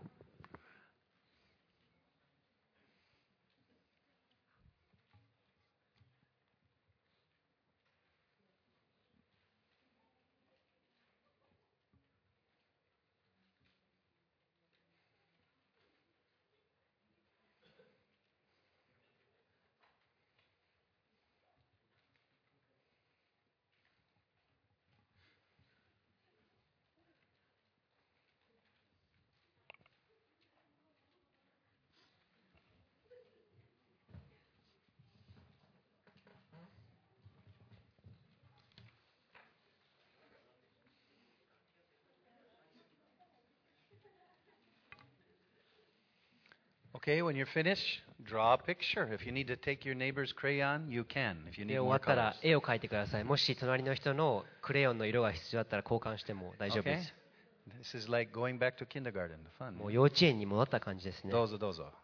Okay, when you're finished, draw a picture. If you need to take your neighbor's crayon, you can. If you で need 終 more わったら colors. 絵を描いてください。もし隣の人のクレヨンの色が必要だったら交換しても大丈夫で Okay? す。 This is like going back to kindergarten. Fun. もう幼稚園に戻った感じですね。 どうぞどうぞ。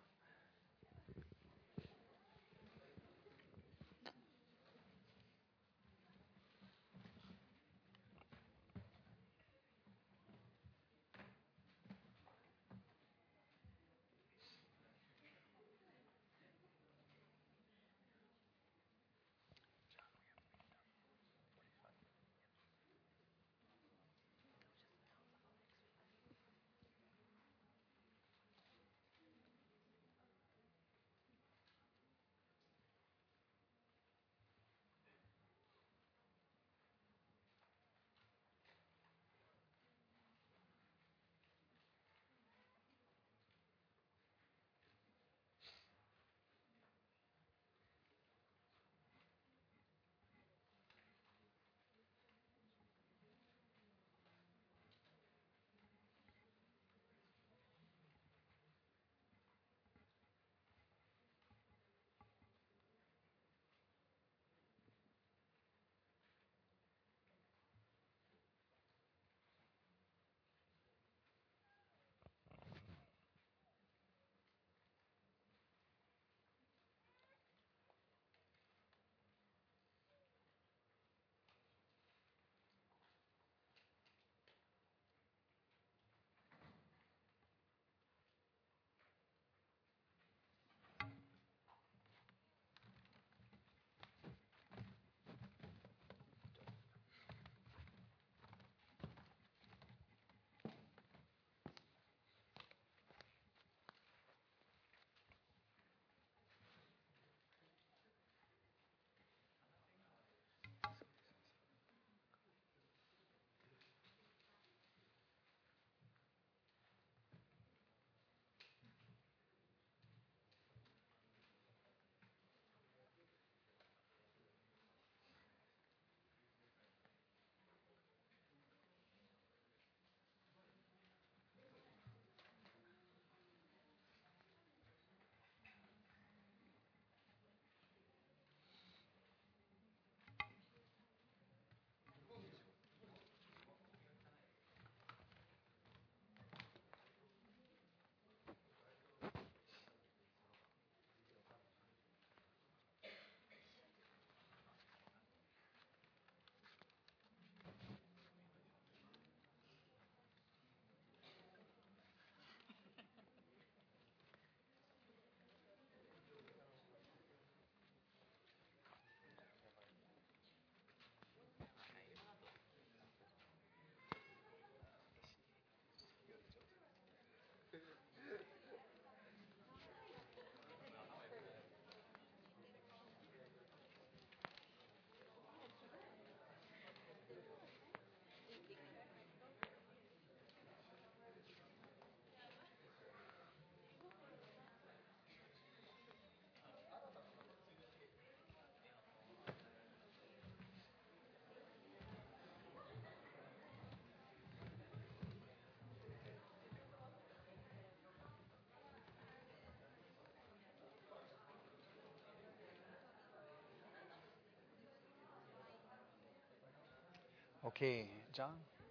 Okay, John.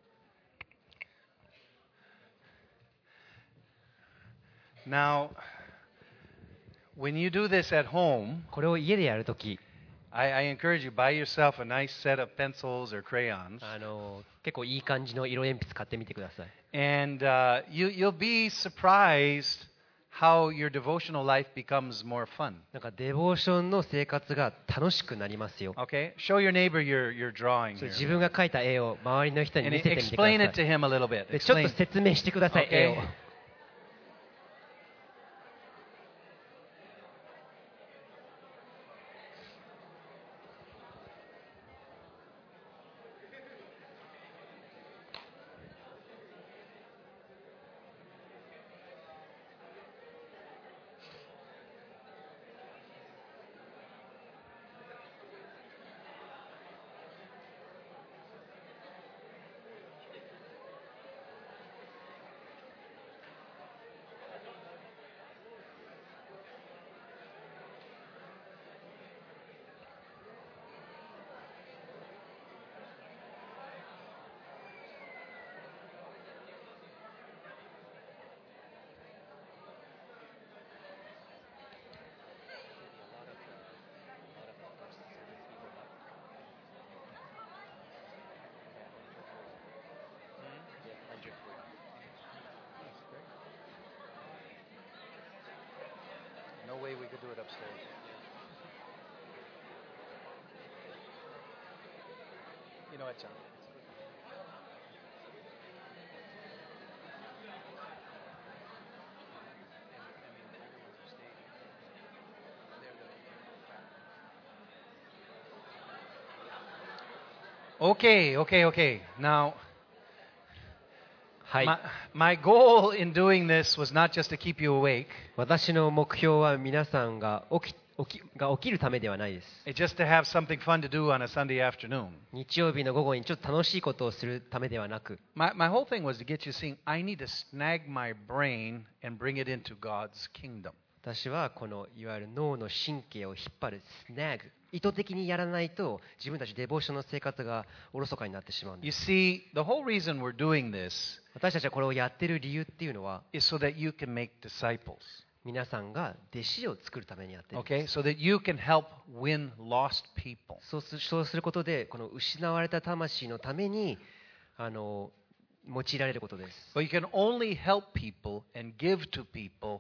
Now, when you do this at home, これを家でやるとき、 I, I encourage you, buy yourself a nice set of pencils or crayons. あの結構いい感じの色鉛筆買ってみてください。 And uh, you, you'll be surprised how your devotional life becomes more fun. なんかデボーションの生活が楽しくなりますよ。 Okay? Show your neighbor your, your drawing そう here. 自分が描いた絵を周りの人に And 見せてみてくだ explain さ it to い。 him a little bit. でちょっ Explain. と説明してください、 Okay. 絵を。 No way we could do it upstairs. You know what, John? Okay, okay, okay. Now, はい。 my, my goal in doing this was not just to keep you awake. 私の目標は皆さんが起き起きが起きるためではないです。 It's just to have something fun to do on a Sunday afternoon. 日曜日の午後にちょっと楽しいことをするためではなく、 My, my whole thing was to get you seeing I need to snag my brain and bring it into God's kingdom. 私はこのいわゆる脳の神経を引っ張るスナグ、意図的にやらないと自分たちデボーションの生活がおろそかになってしまうんで You す。 see, the whole reason we're doing this 私たちはこれをやってる理由っていうのは、 is so that you can make disciples. 皆さんが弟子を作るためにやってるん Okay? です。 So that you can help win lost people. そうすそうすることで、この失われた魂のためにあの用いられることです。 But you can only help people and give to people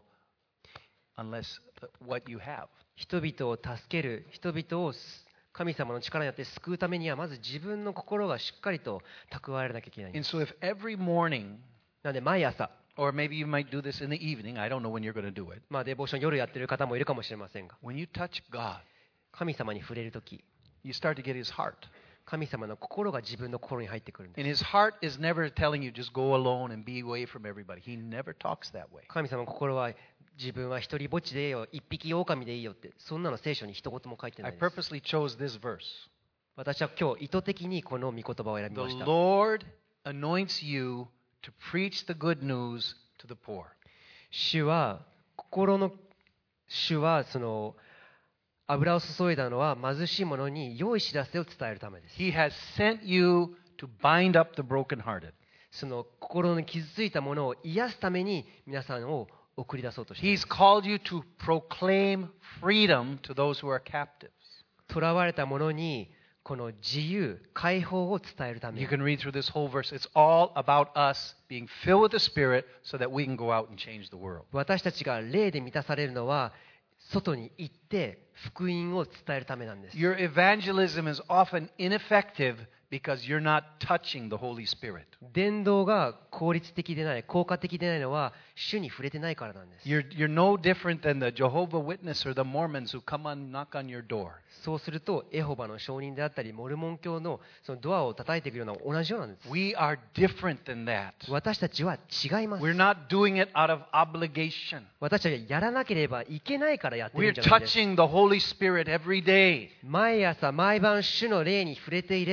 unless the, what you have. 人々を助ける、人々を神様の力によって救うためには、まず自分の心がしっかりと蓄えられなきゃいけないんで And す。 so if every morning, なので毎朝、 or maybe you might do this in the evening, I don't know when you're going to do it. まあ、デボーション夜やってる方もいるかもしれませんが、 When you touch God, 神様に触れるとき、 you start to get His heart. 神様の心が自分の心に入ってくるんで And す。 His heart is never telling you just go alone and be away from everybody. He never talks that way. 神様の心は自分は一人ぼっちでいいよ、一匹狼でいいよって、そんなの聖書に一言も書いてな I いです。 purposely chose this verse. 私は今日意図的にこの御言葉を選び The ました。 Lord anoints you to preach the good news to the poor. 主は心の主はその油を注いだのは貧しい者に良い知らせを伝えるためです。 He has sent you to bind up the brokenhearted. その心に傷ついたものを癒すために皆さんを送り出そうとしてい He's ます。 called you to proclaim freedom to those who are captives. 囚われた者にこの自由、解放を伝えるため You に。 can read through this whole verse. It's all about us being filled with the Spirit so that we can go out and change the world. 私たちが霊で満たされるのは外に行って福音を伝えるためなんです。 Your evangelism is often ineffective because you're not touching the Holy Spirit. 伝道が効率的でない、効果的でないのは主に触れてないからなんです。 You're, you're no different than the Jehovah Witness or the Mormons who come and knock on your door. そうするとエホバの証人であったりモルモン教のそのドアを叩いていくような同じようなんです。 We are different than that. 私たちは違います。 We're not doing it out of obligation. 私たちはやらなければいけないからやってる We're んじゃないです。 touching the Holy Spirit every day. 毎朝毎晩主の霊に触れていれば、 And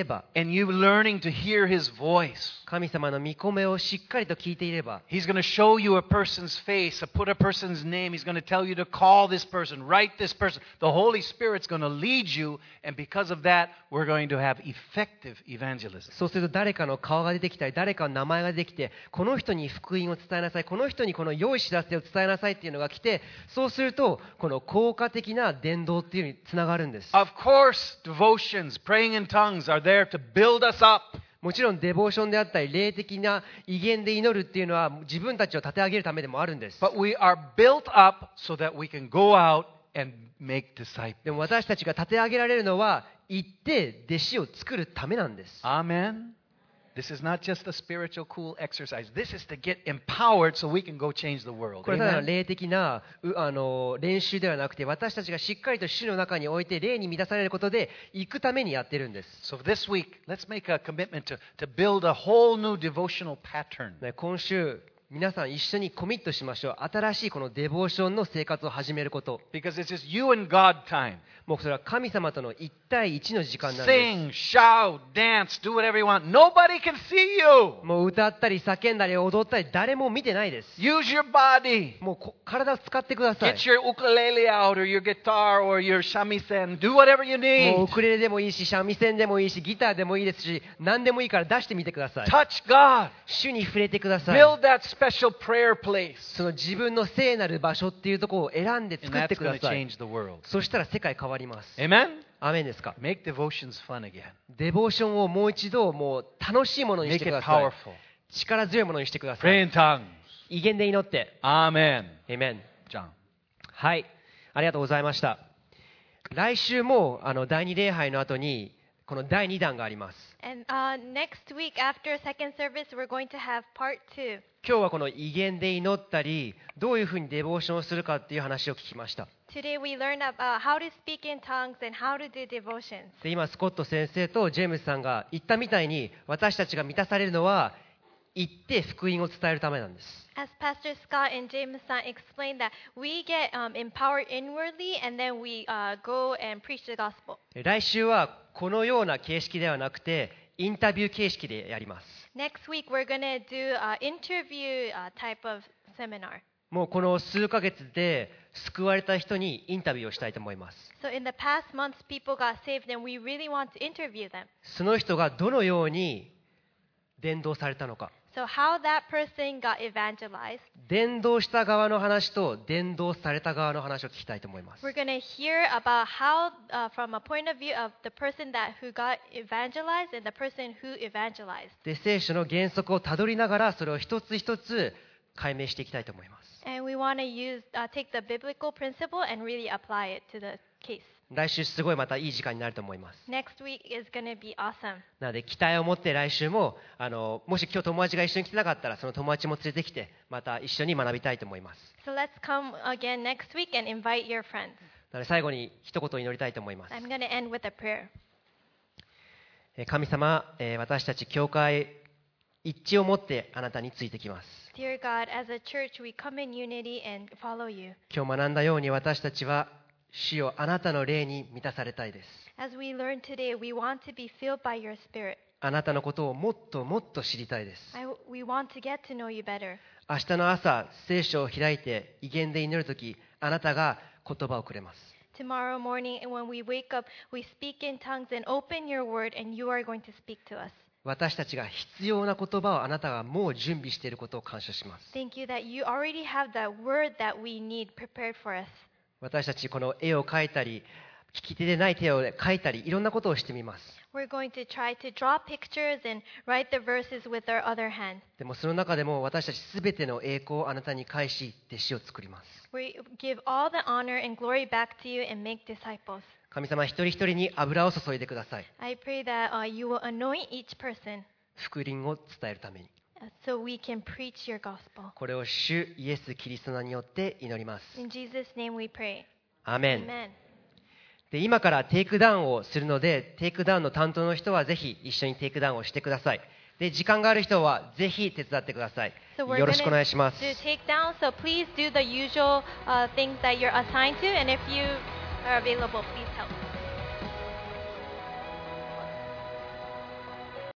and you learning to hear His voice, 神様の御声をしっかりと聞いていれば、 He's going to show you a person's face, put a person's name. He's going to tell you to call this person, write this person. The Holy Spirit's going to lead you, and because of that, we're going to have effective evangelism. そうすると誰かの顔が出てきたり、誰かの名前が出てきて、この人に福音を伝えなさい、この人にこの良い知らせを伝えなさいっていうのが来て、そうするとこの効果的な伝道っていうのにつながるんです。 Of course, devotions, praying in tongues are there to build us up. もちろんデボーションであったり霊的な威厳で祈るっていうのは自分たちを立て上げるためでもあるんです。 But we are built up so that we can go out and make disciples. でも私たちが立て上げられるのは行って弟子を作るためなんです。 Amen. This is not just a spiritual cool exercise. This is to get empowered so we can go change the world. これただの Amen. 霊的なうあの練習ではなくて、私たちがしっかりと主の中において霊に満たされることで行くためにやってるんです。 So this week, let's make a commitment to, to build a whole new devotional pattern. ね、今週皆さん一緒にコミットしましょう。新しいこのデボーションの生活を始めること。 Because it's just you and God time. もうそれは神様との一対一の時間なんです。 Sing, shout, dance, do whatever you want. Nobody can see you. もう歌ったり叫んだり踊ったり誰も見てないです。 Use your body. もうこ体を使ってください。 Get your ukulele out or your guitar or your shamisen. Do whatever you もう need. ウクレレでもいいし、三味線でもいいし、ギターでもいいですし、何でもいいから出してみてください。 Touch God. 主に触れてください。 Build that special prayer place. その自分の聖なる場所っていうところを選んで And 作って that's くだ going to さい。 change the world. そしたら世界変わります。 Amen? アメンですか。 Make devotions fun again. デボーションをもう一度もう楽しいものにし Make てく it ださい。 powerful. 力強いものにしてくださ Pray い。 in tongues. 威厳で祈って。 Amen. アメン。 John. はい。ありがとうございました。来週もあの第二礼拝の後にこのだいにだんがあります。 And uh, next week after second service, we're going to have part two. 今日はこの威厳で祈ったり、どういうふうにデボーションをするかっていう話を聞きました。 Today we learn about how to speak in tongues and how to do devotions. で今スコット先生とジェームスさんが言ったみたいに、私たちが満たされるのは行って福音を伝えるためなんです。 As Pastor Scott and Jameson explained that we get um, empowered inwardly and then we uh, go and preach the gospel. 来週はこのような形式ではなくて、インタビュー形式でやります。 Next week we're going to do an interview uh, type of seminar. もうこの数ヶ月で救われた人にインタビューをしたいと思います。 So in the past months, people got saved and we really want to interview them. その人がどのように伝道されたのか。 So how that person got evangelized. 伝道した側の話と伝道された側の話を聞きたいと思います。 We're going to hear about how, uh, from a point of view of the person that who got evangelized and the person who evangelized. で、聖書の原則をたどりながらそれを一つ一つ解明していきたいと思います。 And we want to use, uh, take the biblical principle and really apply it to the case. 来週すごいまたいい時間になると思います。 Next week is going to be awesome. なので期待を持って来週もあのもし今日友達が一緒に来てなかったらその友達も連れてきてまた一緒に学びたいと思います。 So let's come again next week and invite your friends. なので最後に一言祈りたいと思います。 I'm going to end with a prayer. えー神様、えー私たち教会一致を持ってあなたについてきます。 Dear God, as a church, we come in unity and follow you. 今日学んだように私たちは主よあなたの霊に満たされたいです。 As we learned today, we want to be filled by your Spirit. あなたのことをもっともっと知りたいです。 I, we want to get to know you better. 明日の朝聖書を開いて威厳で祈るときあなたが言葉をくれます。 Tomorrow morning, when we wake up, we speak in tongues and open your word, and you are going to speak to us. 私たちが必要な言葉をあなたがもう準備していることを感謝します。 Thank you that you already have that word that we need prepared for us. 私たちこの絵を描いたり利き手でない手を描いたりいろんなことをしてみます。 We're going to try to draw pictures and write the verses with our other hand. でもその中でも私たちすべての栄光をあなたに返し弟子を作ります。 We give all the honor and glory back to you and make disciples. 神様一人一人に油を注いでください。 I pray that uh, you will anoint each person 福音を伝えるために uh, so we can preach your gospel. これを主イエス・キリストの名によって祈ります。 In Jesus' name we pray. アーメン。 Amen. で今からテイクダウンをするのでテイクダウンの担当の人はぜひ一緒にテイクダウンをしてください。で時間がある人はぜひ手伝ってください。 So we're よ going ろしくお願いします。 to take down, so please do the usual uh, things that you're assigned to, and if you are available, please